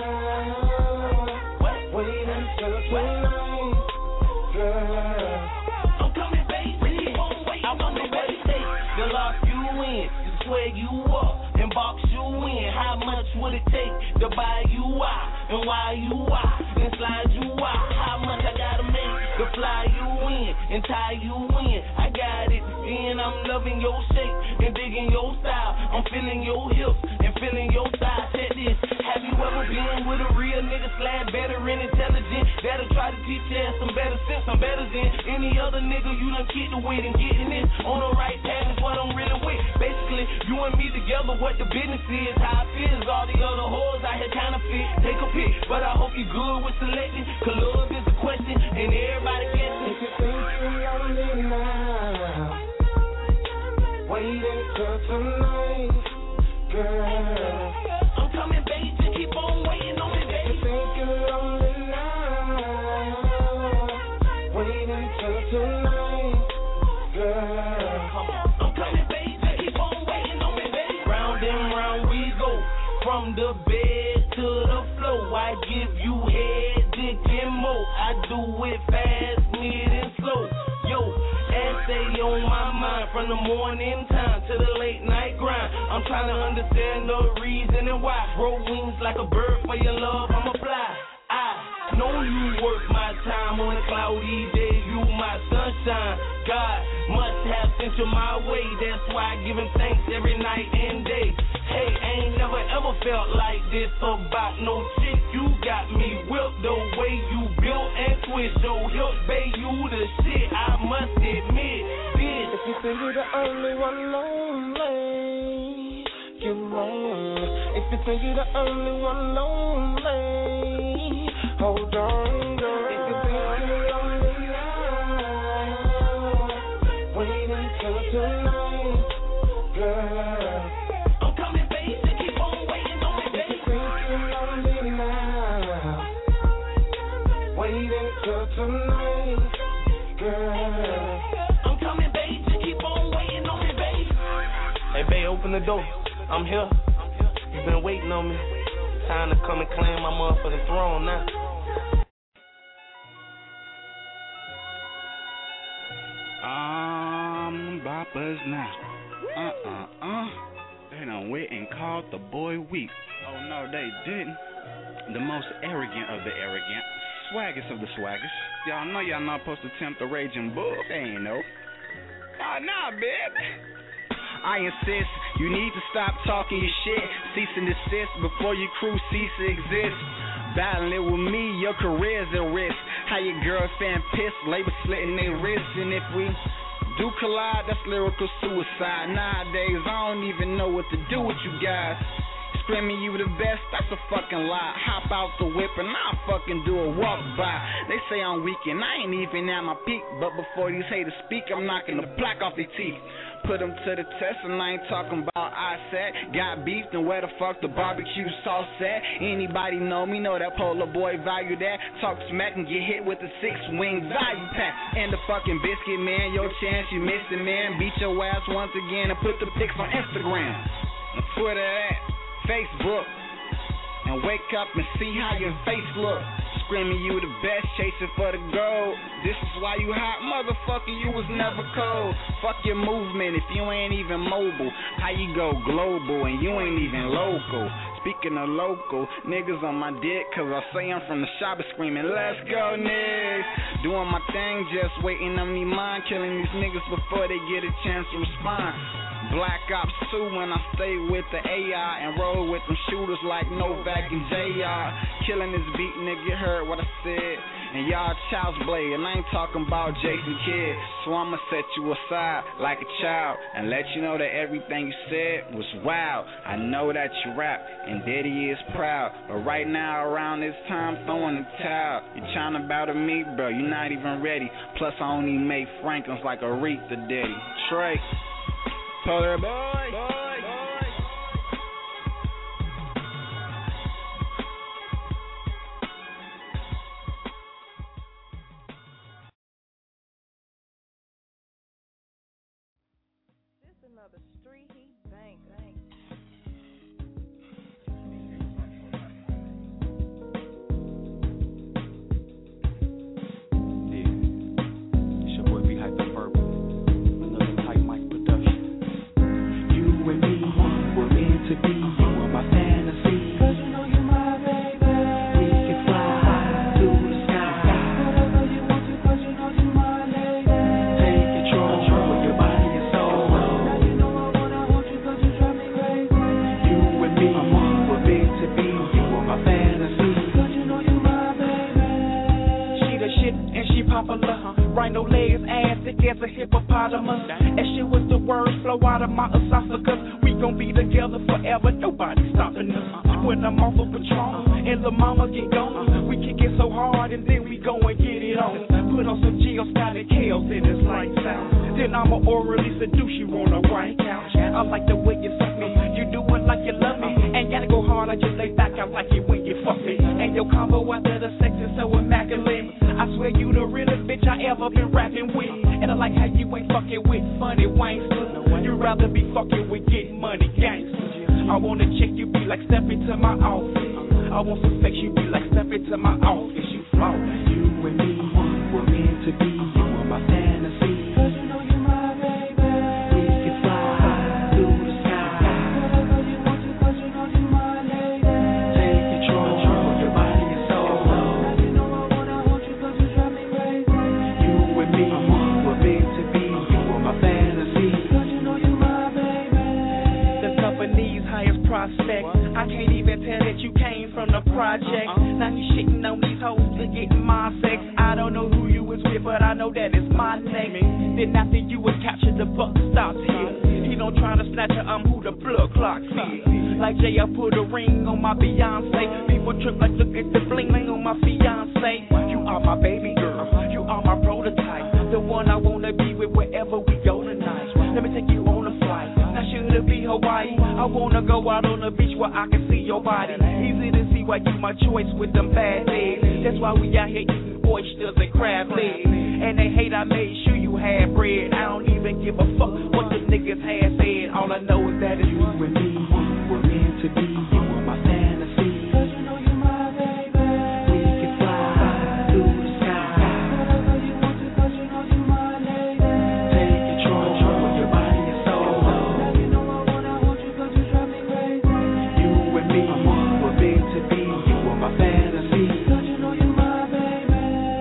Speaker 23: tonight, girl.
Speaker 15: I'm coming, baby. Keep on waiting. I want to wait. To lock you in, to swag you up, and box you in. How much would it take to buy you out, and why you out, and slide you out? How much I gotta make to fly you in, and tie you in? I got it, and I'm loving your shape, and digging your style. I'm feeling your hips, and feeling your style. Check this. Have you ever been with a real nigga slash veteran, intelligent, that'll try to teach you some better sense, some better than any other nigga you done kicked it with, and getting this on the right path is what I'm really with. Basically, you and me together, what the business is, how it feels. All the other hoes out here kinda fit, take a pick, but I hope you good with selecting, cause love is a question, and everybody gets it.
Speaker 23: If you think you're lonely now, wait until tonight, girl.
Speaker 15: I'm coming, baby, just keep on waiting on me, baby.
Speaker 23: If you think you're lonely now, wait until tonight, girl.
Speaker 15: I'm coming, baby, just keep on waiting on me, baby. Round and round we go, from the bed to the floor. I give you head, dick, and more. I do it fast, mid, and slow. Yo,
Speaker 22: grind from the morning time to the late night grind. I'm trying to understand the reason and why. Grow wings like a bird for your love, I'ma fly. I know you work my time on a cloudy day. You my sunshine. God must have sent you my way. That's why I give him thanks every night and day. Hey, I ain't never ever felt like this about no chick. You got me whipped the way you built and twist your hip, babe. You the shit, I must admit. Bitch,
Speaker 23: if you think you're the only one lonely, you're wrong. If you think you're the only one lonely, hold on, girl. If you think you're lonely now, wait until tonight, girl.
Speaker 22: I'm coming, babe, so keep on waiting on me, babe.
Speaker 23: If you think you're lonely now, wait until tonight, girl.
Speaker 22: I'm coming, babe, so keep on waiting on me, babe. Hey, babe, open the door. I'm here. You've been waiting on me. Time to come and claim my motherfucking throne now.
Speaker 1: Um, boppers now. Uh-uh-uh. They done went and called the boy weak. Oh, no, they didn't. The most arrogant of the arrogant. Swaggest of the swaggers. Y'all know y'all not supposed to tempt the raging bull. They ain't no. Oh, nah, baby. I insist, you need to stop talking your shit. Cease and desist before your crew cease to exist. Battling it with me, your career's at risk. How your girl fan pissed, labor slitting their wrists. And if we do collide, that's lyrical suicide. Nowadays, I don't even know what to do with you guys. Screaming you the best, that's a fucking lie. Hop out the whip and I'll fucking do a walk by. They say I'm weak and I ain't even at my peak. But before these haters speak, I'm knocking the plaque off their teeth. Put them to the test and I ain't talking about I said. Got beef, then where the fuck the barbecue sauce at? Anybody know me, know that polar boy value that. Talk smack and get hit with the six wing value pack. And the fucking biscuit, man, your chance, you missed it, man. Beat your ass once again and put the pics on Instagram. On Twitter at Facebook, and wake up and see how your face look. Screaming you the best, chasing for the gold. This is why you hot, motherfucker, you was never cold. Fuck your movement if you ain't even mobile. How you go global and you ain't even local? Speaking of local, niggas on my dick, cause I say I'm from the shop screaming, let's go, niggas. Doing my thing, just waiting on me mind, killing these niggas before they get a chance to respond. Black Ops two when I stay with the A I and roll with them shooters like Novak and J R. Killing this beat, nigga, heard what I said. And y'all child's play, and I ain't talking about Jason Kidd. So I'ma set you aside like a child and let you know that everything you said was wild. I know that you rap, and Daddy is proud. But right now, around this time, throwing the towel. You tryna battle me, bro, you not even ready. Plus, I only make Franklin's like Aretha Daddy. Trey. Polar boy, boy, boy.
Speaker 2: This another street heat bang bang.
Speaker 1: Yeah, it's your boy B Hyper Verbal. Another Tight Mic production.
Speaker 23: You and me were meant to be. You were my fantasy. Cause you know you're my baby. We can fly through the sky. Whatever you want to, cause you know you're my lady. Take control of your body and soul. Now you know I wanna hold you cause you drive me crazy. You and me were meant to be. You were my fantasy. Cause you know you're my baby.
Speaker 18: She the shit and she popular. Rhino legs, ass thick as a hippopotamus. And shit was the words flow out of my esophagus. We gon' be together forever, nobody stopping us. When I'm off of Patron and the mama get gone, we kick it so hard and then we go and get it on. Put on some geostallic chaos in this light sound. Then I'ma orally seduce you on a white couch. I like the way you suck me, you do it like you love me. Ain't gotta go hard, I just lay back, I like it when you fuck me. And your combo after the sex is so immaculate. I swear you the realest bitch I ever been rapping with. And I like how you ain't fucking with funny wanksters. You'd rather be fucking with getting money gangsters. I wanna check you be like step into my office. I want some sex, you be like step into my office. You flawless.
Speaker 23: You and me were meant to be. You were my fantasy. Cause you know you're my baby.
Speaker 18: know that it's my name. Then after you would capture the buck stops here. He don't try to snatch her, I'm who the blood clock is. Like Jay, I put a ring on my Beyonce. People trip like look at the bling bling on my fiance. You are my baby girl, you are my prototype, the one I wanna be with wherever we go tonight. Let me take you on a flight. Now should it be Hawaii? I wanna go out on the beach where I can see your body. Easy to see why you my choice with them bad legs. That's why we out here eating oysters and crab legs. And they hate I made sure you had bread. I don't even give a fuck what the niggas had said. All I know is that it's you and me. We're meant to be. You are my fantasy. Cause you know you're my baby. We can fly through the sky. Whatever you want to, cause you know you're my lady. Take control of your body and soul. Now you know I wanna hold you cause you drive me crazy. You and me, we're meant to be. You are my fantasy. Cause you know you're my baby.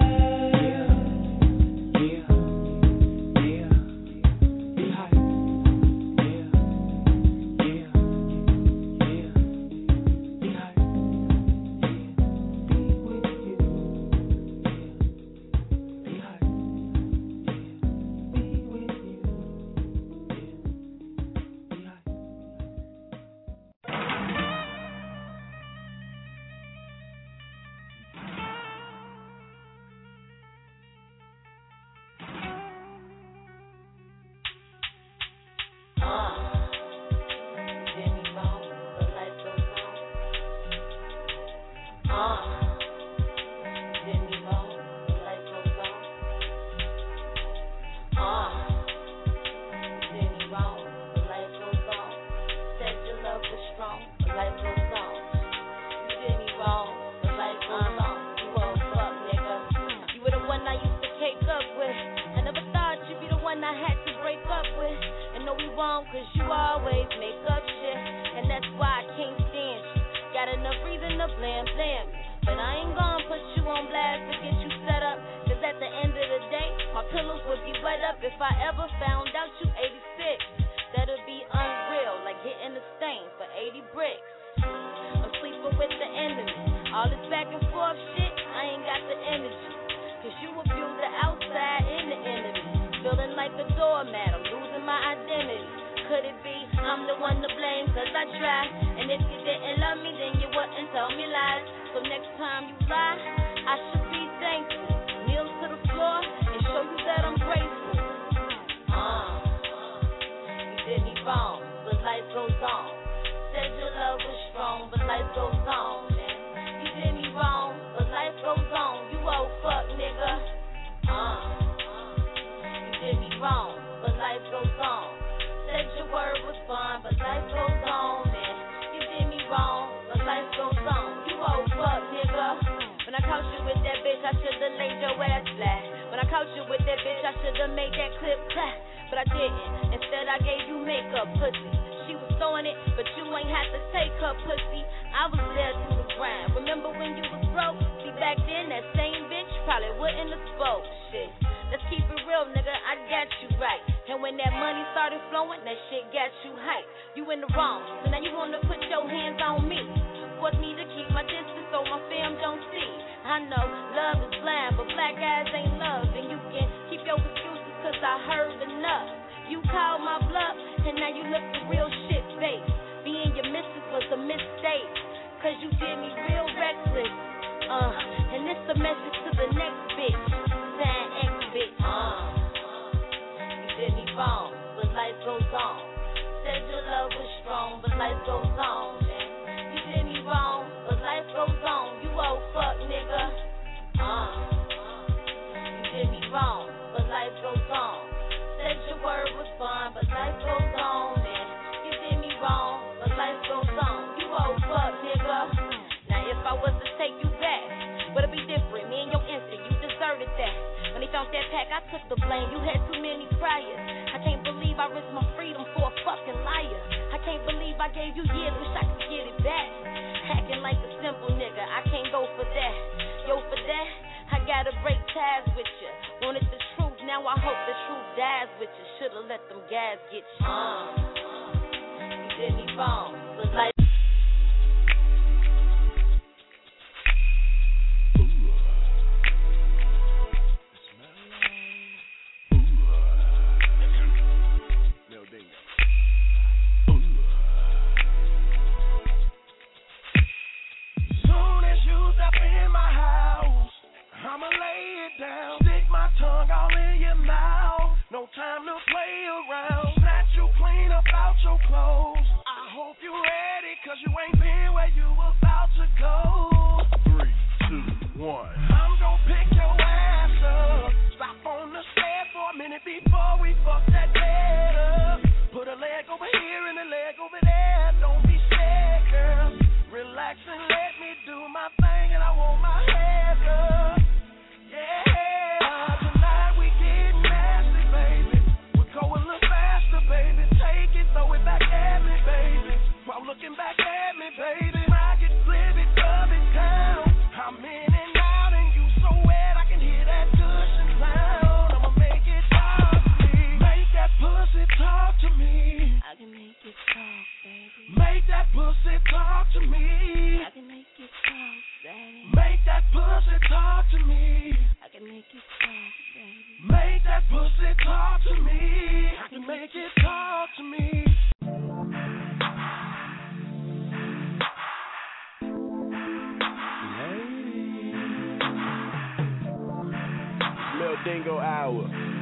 Speaker 18: Yeah, yeah, yeah. Be hype. Yeah, yeah, yeah. Be hype. Yeah, be with you. Yeah, be hype. Yeah, be with you. Yeah, be hype.
Speaker 4: You were the one I used to cake up with. I never thought you'd be the one I had to break up with. And no, we won't, cause you always make up shit. And that's why I can't stand you. Got enough reason to blame, blame me. But I ain't gonna put you on blast to get you set up. Cause at the end of the day, my pillows would be wet up if I ever found out you eighty-six. That'd be unreal, like hitting the stain for eighty bricks. I'm sleeping with the enemy. All this back and forth shit, I ain't got the energy. Cause you abuse the outside and the enemy. Feeling like a doormat, I'm losing my identity. Could it be I'm the one to blame cause I tried? And if you didn't love me, then you wouldn't tell me lies. So next time you lie, I should be thankful. Kneel to the floor and show you that I'm grateful. Uh, you did me wrong, but life goes on. Said your love was strong, but life goes on, man. You did me wrong, but life goes on. You old fuck, nigga. Uh, you did me wrong, but life goes on. Said your word was fun, but life goes on, man. You did me wrong, but life goes on. You old fuck, nigga. When I caught you with that bitch, I should've laid your ass flat. When I caught you with that bitch, I should've made that clip clap. But I didn't. Instead, I gave you makeup pussy. She was throwing it, but you ain't had to take her pussy. I was there through the grind. Remember when you was broke? See, back then, that same bitch probably wouldn't have spoke. Shit. Let's keep it real, nigga. I got you right. And when that money started flowing, that shit got you hype. You in the wrong, so now you wanna put your hands on me. Force me to keep my distance so my fam don't see. I know love is blind, but black eyes ain't love. And you can keep your excuses cause I heard enough. You called my bluff, and now you look the real shit face. Being your missus was a mistake, cause you did me real reckless. Uh, and this a message to the next bitch. Sign X bitch. Uh, you did me wrong, but life goes on. Said your love was strong, but life goes on, man. You did me wrong, but life goes on. You old fuck, nigga. Uh, you did me wrong, but life goes on. Said your word was fun, but life goes on, man. You did me wrong, but life goes on. You old fuck, nigga. Now if I was to take you back, would it be different? Me and your instinct, you deserted that. When they found that pack, I took the blame. You had too many priors. I can't believe I risked my freedom for a fucking liar. I can't believe I gave you years, wish I could get it back. Hacking like a simple nigga, I can't go for that. Yo, for that, I gotta break ties with you. Wanted the truth, now I hope the truth dies with you. Should've let them guys get you. Uh, you did me wrong, but like.
Speaker 10: your mouth. No time to play around. Snatch you clean up out your clothes. I hope you ready, cause you ain't been where you about to go.
Speaker 6: Three, two, one.
Speaker 10: I'm gonna pick your ass up. Stop on the stairs for a minute before we fuck that bed up. Put a leg over here and a leg over there. Don't be scared, girl. Relax and let me do my thing, and I want my head up. Yeah, tonight we getting nasty, baby. We'll go a little faster, baby. Take it, throw it back at me, baby. While looking back at me, baby. Rock it, flip it, rub it down. I'm in and out, and you so wet, I can hear that cushion sound. I'ma make it talk to me. Make that pussy talk to me.
Speaker 4: I can make it talk, baby.
Speaker 10: Make that pussy talk to me.
Speaker 4: I can make it talk, daddy.
Speaker 10: Make that pussy talk to me.
Speaker 4: I can make it talk, baby.
Speaker 10: Make that pussy talk to me. I can make it talk to me.
Speaker 6: Mel Dingo Hour.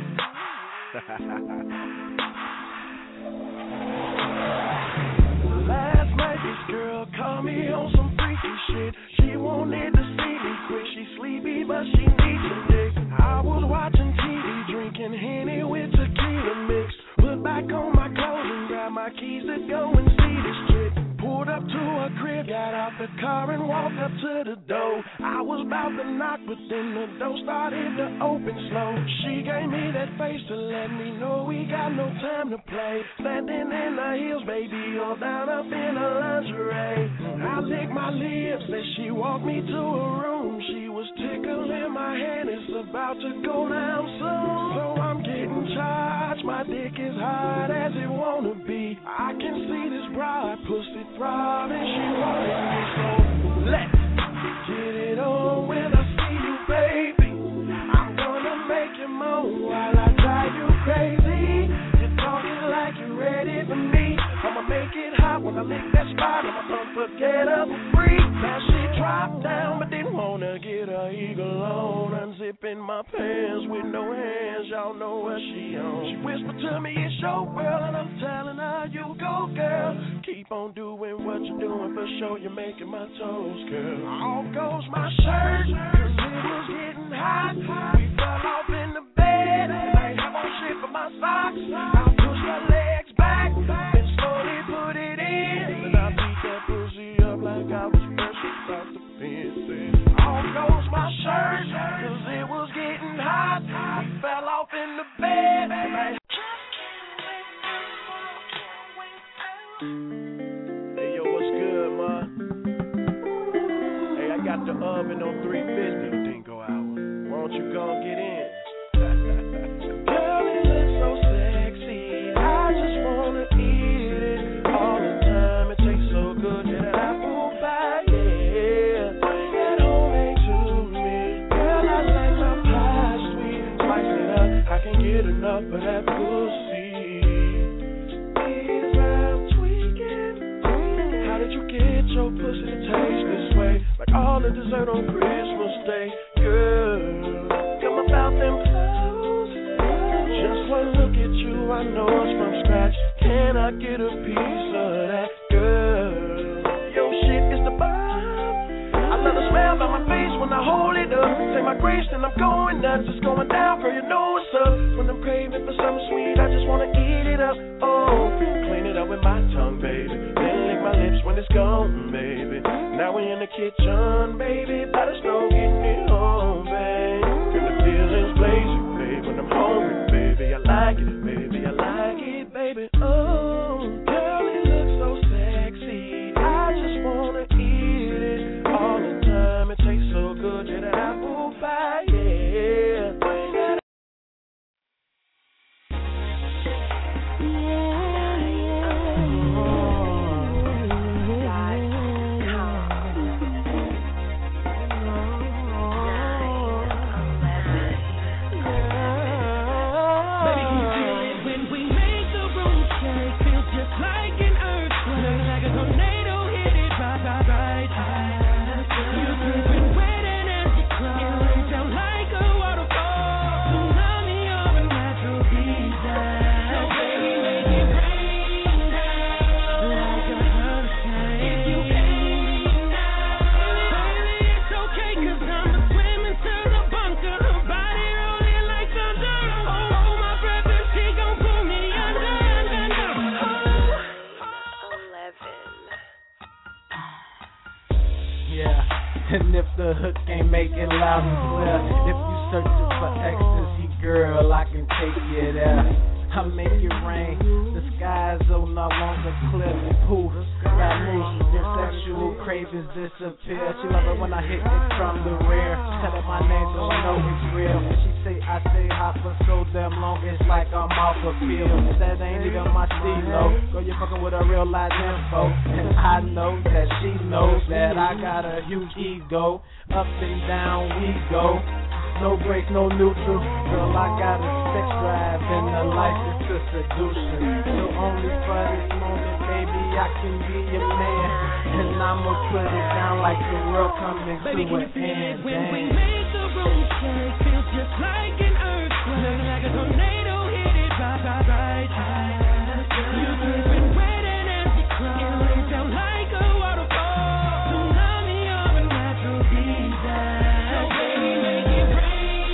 Speaker 10: Last night this girl called me on some freaky shit. She wanted to see me quick. She sleepy but she needs a dick. I was watching T V, drinking Henny with tequila mix. Put back on my clothes and grab my keys to go and see this chick. Pulled up to her crib, got out the car and walked up to the door. I was about to knock, but then the door started to open slow. She gave me that face to let me know we got no time to play. Standing in the hills, baby, all down up in her lingerie. I licked my lips as she walked me to her room. She was tickling my hand, it's about to go down soon. So I'm getting charged, my dick is hard as it wanna be. I can see this bride pussy throbbing, she wanted me, so let's get it on when I see you, baby. I'm gonna make you moan while I drive you crazy. You're talking like you're ready for me. I'ma make it hot when I lick that spot. I'm an unforgettable freak. Now she dropped down but didn't wanna get her eagle on. Unzipping my pants with no hands, y'all know what she on. She whispered to me, it's your world, and I'm telling her, you go, girl. Keep on doing what you're doing, for sure you're making my toes curl. Off goes my shirt, cause it was getting hot. We fell off in the bed, and I ain't have on shit for my socks. I push my legs back, then slowly put it in. And I beat that pussy up like I was fresh out the fence. Off goes my shirt, cause it was getting hot. We fell off in the bed, and I got the oven on three fifty, Dingo Hour. Won't you go get in? Girl, it looks so sexy. I just wanna eat it all the time. It tastes so good that apple pie, yeah. Bring that homemade to me. Girl, I like my pie sweet. Spice it up, I can't get enough of that pussy. These round tweaking. How did you get your pussy to taste this way? Like all the dessert on Christmas Day, girl. Come about them clothes. Just one look at you, I know it's from scratch. Can I get a piece of that, girl? Your shit is the bomb. I love the smell on my face when I hold it up. Say my grace, then I'm going nuts. It's going down, girl, you know what's up. When I'm craving for something sweet, I just wanna eat it up. Oh, clean it up with my tongue, baby. Then lick my lips when it's gone, baby. Now we in the kitchen, baby, but it's no getting it home, babe. And the feeling's blazing, babe, when I'm hungry, baby. I like it, baby, I like it, baby. Oh, girl, it looks so sexy. I just wanna eat it all the time. It tastes so good, that apple pie, yeah. Bring that
Speaker 3: When we make the wrong change.
Speaker 7: make it loud and clear. If you searching for ecstasy, girl, I can take you there. I make it rain, the skies are no longer clear. Poof, got moves, their sexual cravings disappear. She love it when I hit it from the rear. Tell her my name so I know it's real. She say I stay hot for so damn long, it's like I'm off a pill. That ain't even my stilo. Girl, you fucking with a real live info. And I know that she knows that I got a huge ego. Up and down we go. No break, no neutral. Girl, I got a sex drive and a license to seduction. So only for this moment, baby, I can be your man. And I'ma put it down like the world coming
Speaker 8: baby,
Speaker 7: to an
Speaker 8: can you feel
Speaker 7: end.
Speaker 8: it when we make the room shake? Feels just like an earthquake, like a tornado hit it right, right, right. You're dripping wet and as you cry, it lays down like a waterfall. Tsunami of a natural disaster. So baby, make it rain.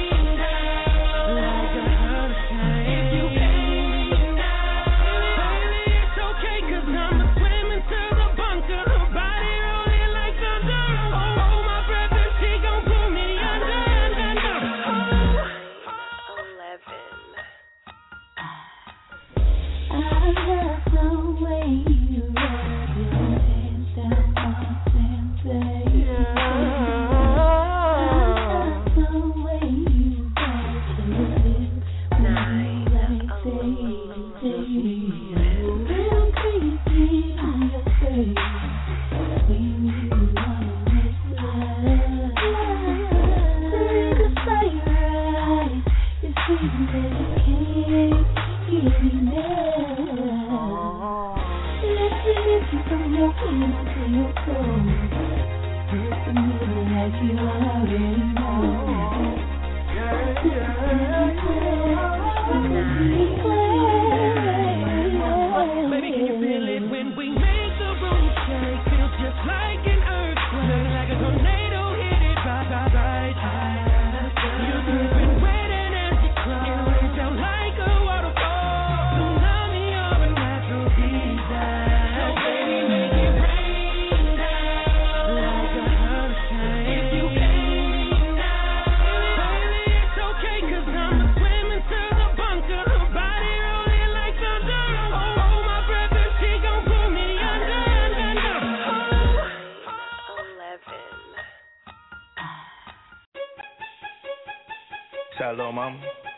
Speaker 9: Little mama,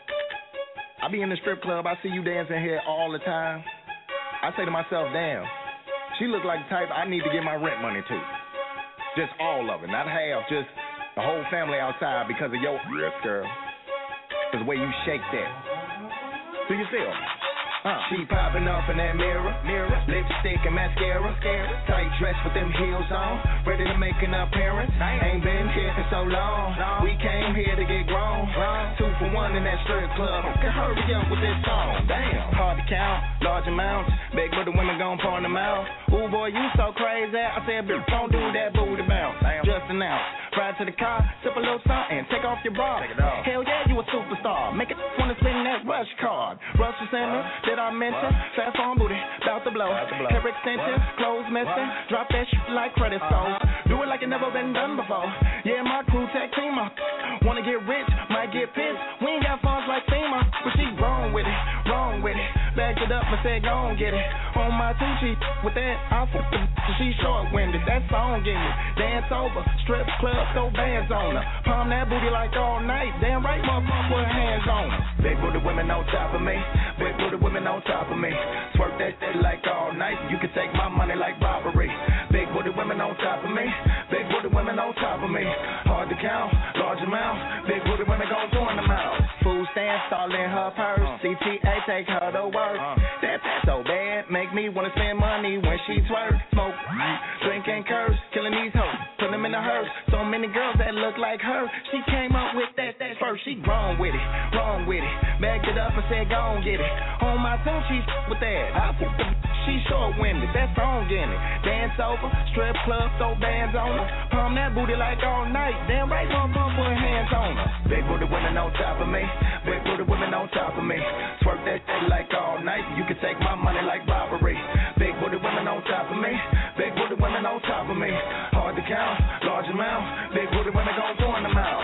Speaker 9: I be in the strip club, I see you dancing here all the time. I say to myself, damn, she look like the type I need to get my rent money to. Just all of it, not half, just the whole family outside because of your yes, girl. Cause the way you shake that. Do you feel me? Huh. She popping off in that mirror, mirror, lipstick and mascara, tight dress with them heels on, ready to make an appearance. Ain't been here for so long. We came here to get grown. Two for one in that strip club. Can hurry up with this song. Damn, hard to count, large amounts. Big but the women gon' pawn them out. Ooh boy, you so crazy. I said, bitch, don't do that booty bounce. Just announce. Ride to the car, sip a little something, take off your bra. Take it off. Hell yeah, you a superstar. Make it wanna spin that rush card. Rush to send me. Did I mention? Fast on booty, bout to blow. Hair extensions, clothes missing. Drop that shit like credit scores. Do it like it never been done before. Yeah, my crew tag team up. Wanna get rich, might get pissed. We ain't got funds like FEMA, but she wrong with it, wrong with it. Backed it up and said, go on get it. On my two cheek with that, I fuck the she short-winded. That song get me. Dance over, strip club, throw bands on her. Palm that booty like all night. Damn right, motherfucker, put hands on her. Big booty women on top of me. Big booty women on top of me. Twerk that shit like all night. You can take my money like robbery. Big booty women on top of me. Big booty women on top of me. Hard to count, large amount. Big booty women gon' join them out. Food stamps all in her purse. Uh. C T A take her to work. Uh. That that's so bad, make me wanna spend money when she twerk. Smoke, drink and curse, killing these hoes, put them in the hearse. So many girls that look like her. She came up with that that first. She wrong with it, wrong with it. Backed it up and said, go on get it. On my phone, she with that. I put the she short-winded, that song in it. Dance over, strip club, throw bands on her. Palm that booty like all night. Damn right, motherfucker, put hands on her. Big booty women on top of me. Big booty women on top of me. Twerk that shit like all night. You can take my money like robbery. Big booty women on top of me. Big booty women on top of me. Hard to count, large amount. Big booty women gon' join them out.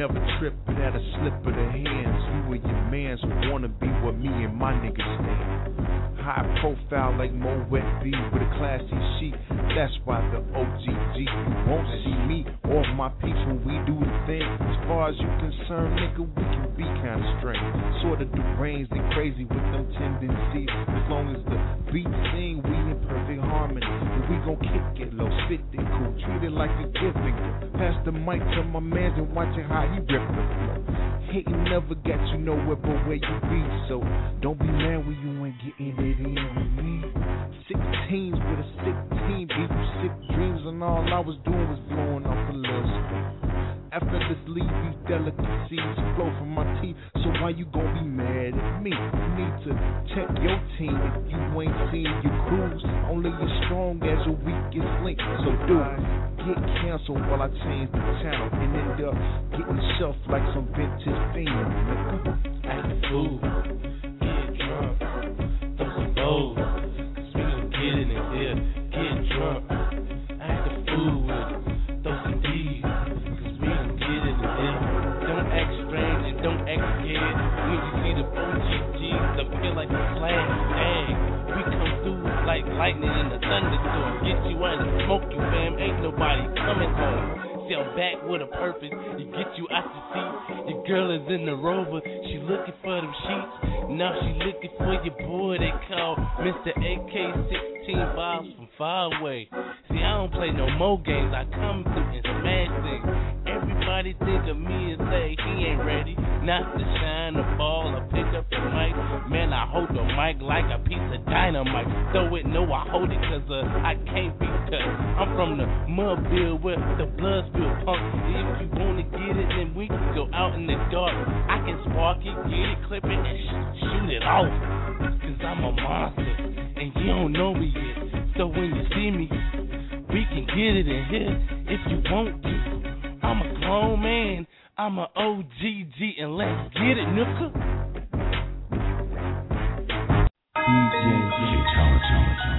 Speaker 14: never tripping at a slip of the hands. You and your mans wanna be where me and my niggas stand. High profile like Mo Wet B with a classy chic. That's why the O G G. You won't see me or my peeps when we do the thing. As far as you concerned, nigga, we can be kinda strange. Sorta deranged and crazy with them tendencies. As long as the beat sing, we in perfect harmony. And we gon' kick it low, spit it cool, treat it like a gift and go. Pass the mic to my mans and watch it how he rip the flow. Hating never got you nowhere but where you be. So don't be mad when you ain't getting it in with me. Six teams with a sick team, give you sick dreams, and all I was doing was blowing off a little steam. Effortlessly, these delicacies flow from my teeth. So why you gon' be mad at me? You need to check your team if you ain't seen your crews. Only as strong as your weakest link. So do it. Get canceled while I change the channel and end up getting shelved like some vintage theme, nigga.
Speaker 11: Act a fool, get drunk, throw some bowls, cause we gon' get it in here, get drunk. Act a fool with it, throw some D's, cause we gon' get it in here. Don't act strange and don't act scared. When you see the O G Gs up here like the flag, dang, we come through like lightning in the thunderstorm. Get you out and smoke you, fam, ain't nobody coming home. See, I'm back with a purpose, you get you out the seat. Your girl is in the Rover, she looking for them sheets. Now she looking for your boy they call Mister A K sixteen Vibes from far away. See, I don't play no more games, I come through and smash things. Everybody think of me and say he ain't ready, not to shine the ball or pick up the mic. Man, I hold the mic like a piece of dynamite. Throw it, no, I hold it cause uh, I can't be cut. I'm from the Mudville where the blood spill punk. If you wanna get it, then we can go out in the dark. I can spark it, get it, clip it, and sh- shoot it off. Cause I'm a monster, and you don't know me yet. So when you see me, we can get it in here if you want to. I'm a grown man, I'm a O G G, and let's get it, nigga.
Speaker 23: D J J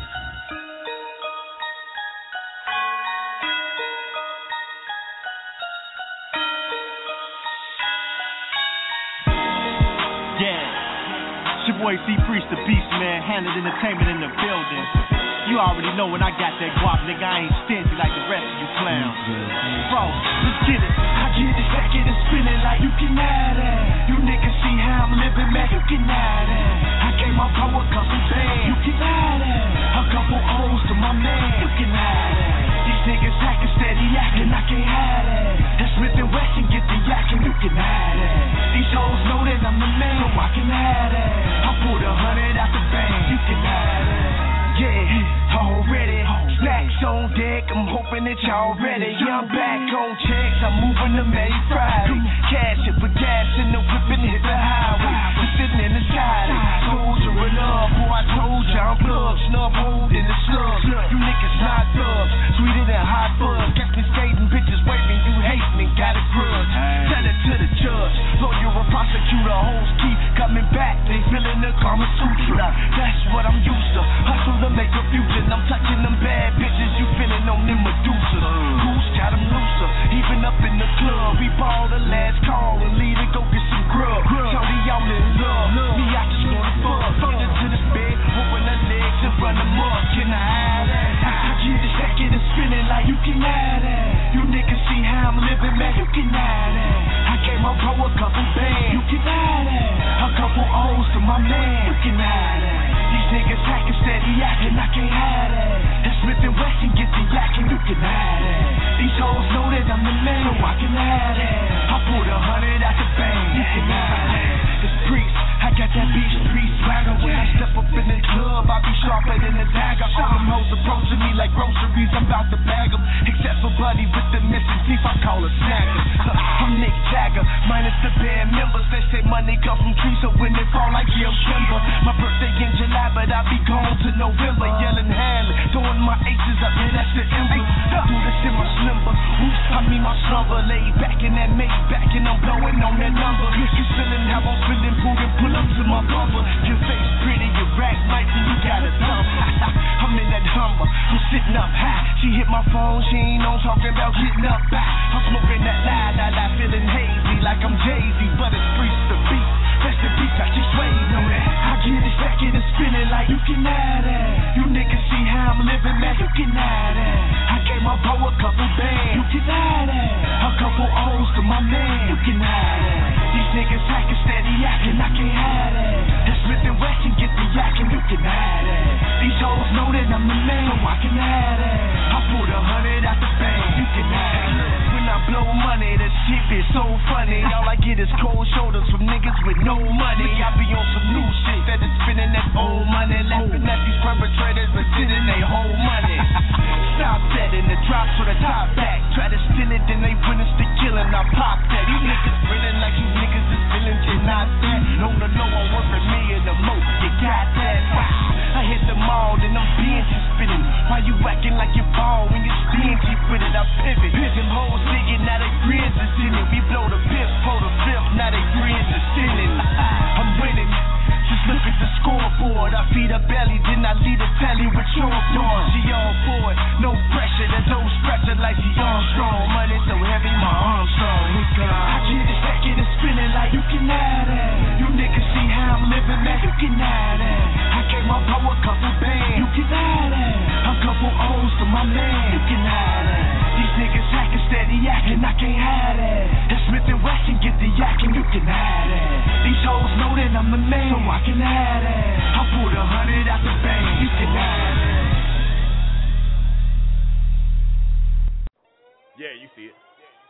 Speaker 16: Your boy C Priest the Beast, man. Handled entertainment in the building. You already know when I got that guap, nigga, I ain't stingy like the rest of you clowns. Bro, let's get it. I get it, back it and spinning like you can have that. You niggas see how I'm living, man, you can have that. I gave my bro a couple bands, you can have that. A couple O's to my man, you can have that. These niggas acting steady, acting, I can't have that. That Smith and Wesson get the yakking, you can have that. These hoes know that I'm the man, so I can have that. I pulled a hundred out the bank, you can have that. Yeah, already. Snacks on deck, I'm hoping that y'all ready. Yeah, I'm back on checks, I'm moving to May Friday. Cash it for gas in the whip and hit the highway. I'm sitting in the side, soldier it up. Boy, I told ya I'm plugged, snub hold in the slug. You niggas not thugs, sweeter than hot buzz. Got me skating, bitches waving, you hate me, got a grudge. Tell it to the judge, lawyer or prosecutor, hoes keep coming back. They feeling the Kama Sutra. That's what I'm used to. Hustle to make a future. I'm touching them bad bitches, you feeling on them Medusas. Goose got them looser, even up in the club. We ball the last call and leave and go get some grub. Shorty, y'all in love, me I just wanna fuck. Get into the bed, open her legs and run them up. Can I have that? I get it, stack it and spinning like you can have that. You niggas see how I'm living, man, you can have that. I gave my bro a couple bands, you can have that. A couple O's to my man, you can have that. These niggas acting steady, acting, I can't have that. That Smith and Wesson get the yakking, you can have that. These hoes know that I'm the man, so I can have that. I pulled a hundred out the bank, you can have that. It's Priest, I got that beach street swagger. When I step up in the club, I be sharper than a dagger. All them hoes approaching me like groceries, I'm about to bag them. Except for Buddy with the missing teeth, I call her snagger. I'm Nick Jagger, minus the band members. They say money come from trees, so when they fall like Gil Kimber. My birthday in July, but I be gone to November. Yelling Hanley, throwing my aces up, yeah, that's the emblem. Do this in my slimber, oops, I mean my slumber. Lay back in that make back and I'm blowing on that number. You feeling how I'm feeling, pull and pull up to my bumper. Your face pretty, your rack nice, and you got a thumb. I'm in that Hummer, I'm sitting up high. She hit
Speaker 10: hit my phone, she ain't on talking about getting up back. I'm smoking that loud, loud, loud, feeling hazy like I'm Jay-Z, but it's streets the beat. That's the beat, I just waiting on that. I get it stacking and spinning like you can have that. You niggas see how I'm living, man, you can have that. I gave my bro a couple bands, you can have that. A couple O's to my man, you can have that. These niggas hacking steady yakking, I can't have that. And Smith and Wesson get the yakking, you can have that. These hoes know that I'm the man, so I can have that. I pulled a hundred out the bank, you can have that. When I blow money, the shit be so funny. All I get is cold shoulders from niggas with no money. I be on some new shit that is spending that old money. Laughing at these perpetrators, but getting they whole money. Stop that in the drops for the top back. Try to steal it, then they witness the killing. I pop that. These niggas grinning like you niggas is feeling shit, not that. No, no, no, I'm working me in the moat. You got that? I hit the mall, then I'm binge spinning. Why you acting like you ball when you stingy with it? I pivot. Pigeon holes digging, now they grins is in it. We blow the fifth, pull the fifth, now they grins is sinning. I'm winning. Just look at the scoreboard. I feed her belly, then I lead a tally with your door. She all for it, no pressure. The toe scratcher like she Armstrong. Money so heavy, my arms strong. I get it stacking and spinning like you can have that. You niggas see how I'm living, man, you can have that. I gave my bro a couple bands, you can have that. A couple O's to my man, you can have that. These niggas hacking steady yakking, I can't have that. And Smith and Wesson get the yakking, you can have that. These hoes know that I'm the man, so I can have that. I pulled a hundred out the bank, you can have that.
Speaker 6: Yeah, you see it.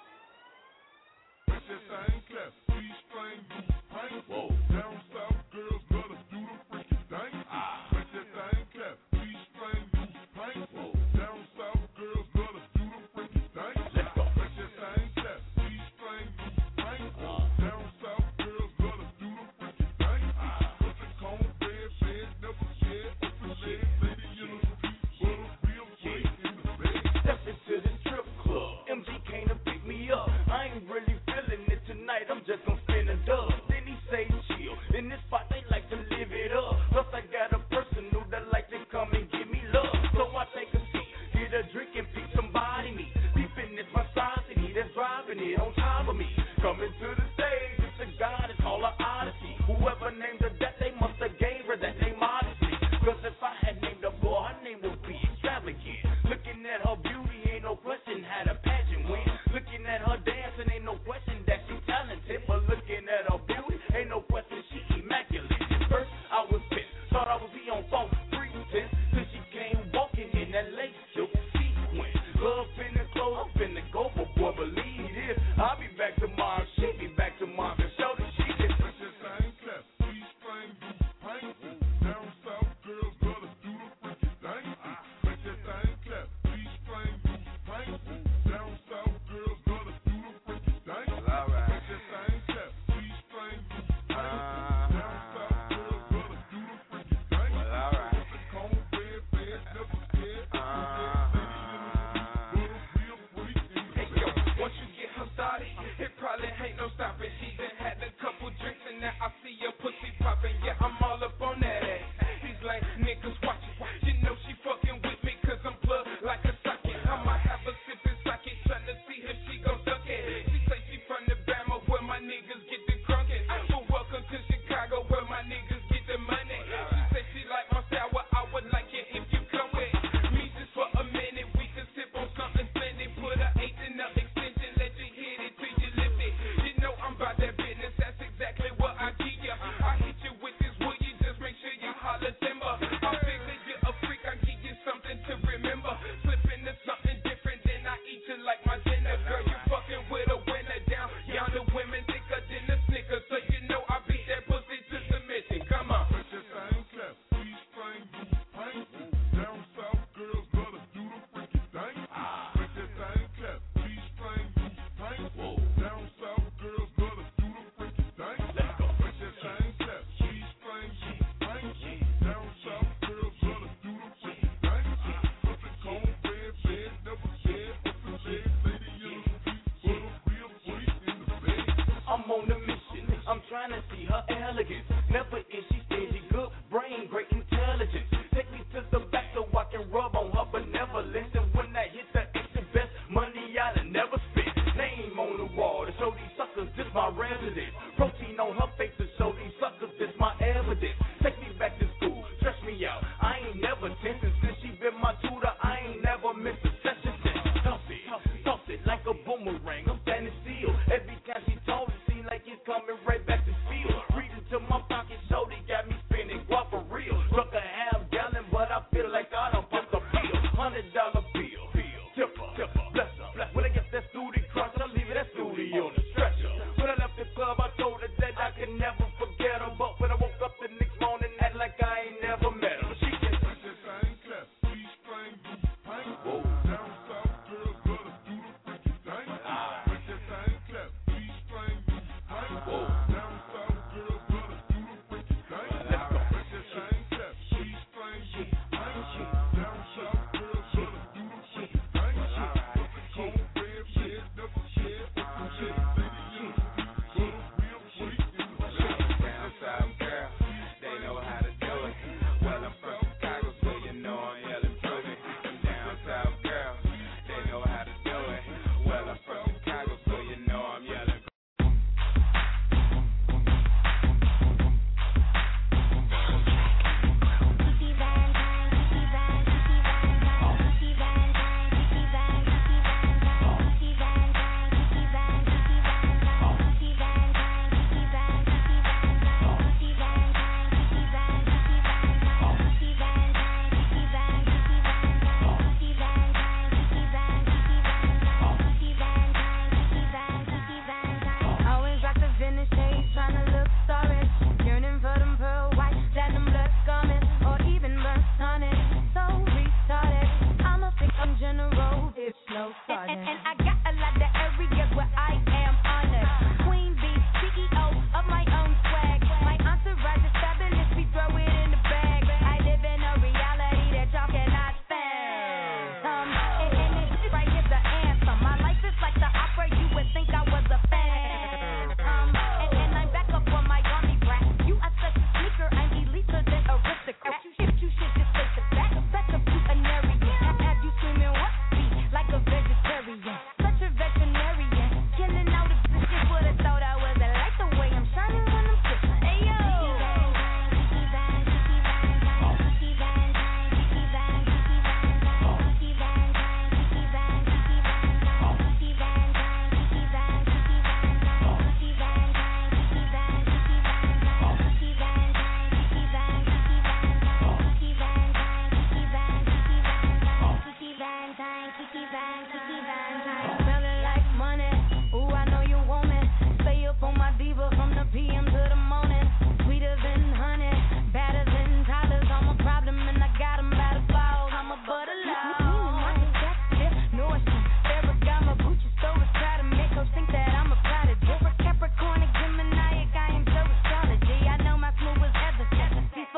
Speaker 6: Whoa. Down south girls love to do the freaking thing. Ah. Make that thing clap. G-string loose paint. Whoa. Down south girls love to do the freaking thing. Let's go. Make that thing clap. G-string loose paint. Ah. Down south girls love to do the freaking thing. Ah. Put the cone red, bed, never shed. Open leg, lady in the street, but a real freak in the bed.
Speaker 10: Step into the strip club. M G came to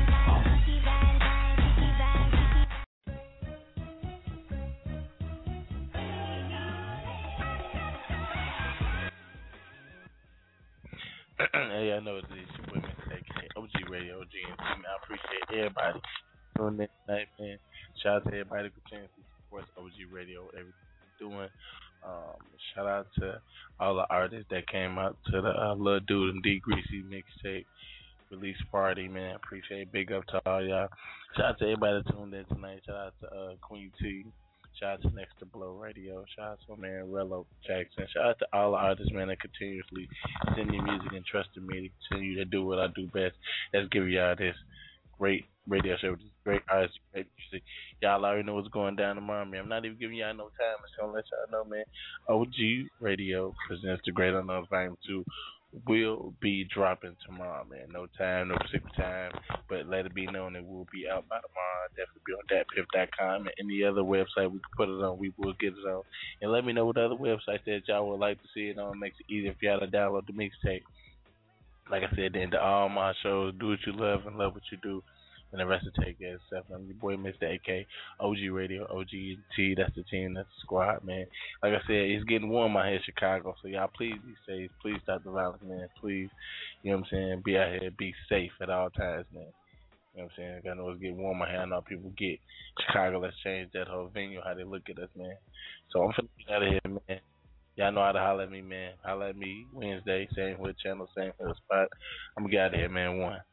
Speaker 5: Hey, I know it's your boy Mister A K, O G Radio, O G and team. I appreciate everybody doing that tonight, man. Shout out to everybody who continues to support O G Radio, everything we're doing. Um, shout out to all the artists that came out to the uh, Lil Dude and D Greasy mixtape release party, man. Appreciate it. Big up to all y'all. Shout out to everybody that tuned in tonight. Shout out to uh, Queen T. Shout out to Next to Blow Radio. Shout out to my man Rello Jackson. Shout out to all the artists, man, that continuously send me music and trusted me to continue to do what I do best. Let's give y'all this great radio show, this great artists, great music. Y'all already know what's going down tomorrow, man. I'm not even giving y'all no time. I'm just gonna let y'all know, man. O G Radio presents the Great Unknown Volume two. Will be dropping tomorrow, man. No time, no particular time, but let it be known it will be out by tomorrow. Definitely be on dat piff dot com and any other website we can put it on, we will get it on. And let me know what other websites that y'all would like to see it on. Makes it easier for y'all to download the mixtape. Like I said, then to all my shows, do what you love and love what you do. And the rest will take care of itself. I'm your boy, Mister A K, O G Radio, O G T. That's the team, that's the squad, man. Like I said, it's getting warm out here in Chicago, so y'all please be safe. Please stop the violence, man. Please, you know what I'm saying, be out here, be safe at all times, man. You know what I'm saying? I know it's getting warm out here. I know people get Chicago. Let's change that whole venue, how they look at us, man. So I'm finna get out of here, man. Y'all know how to holler at me, man. Holler at me Wednesday, same with channel, same with the spot. I'm gonna get out of here, man. One.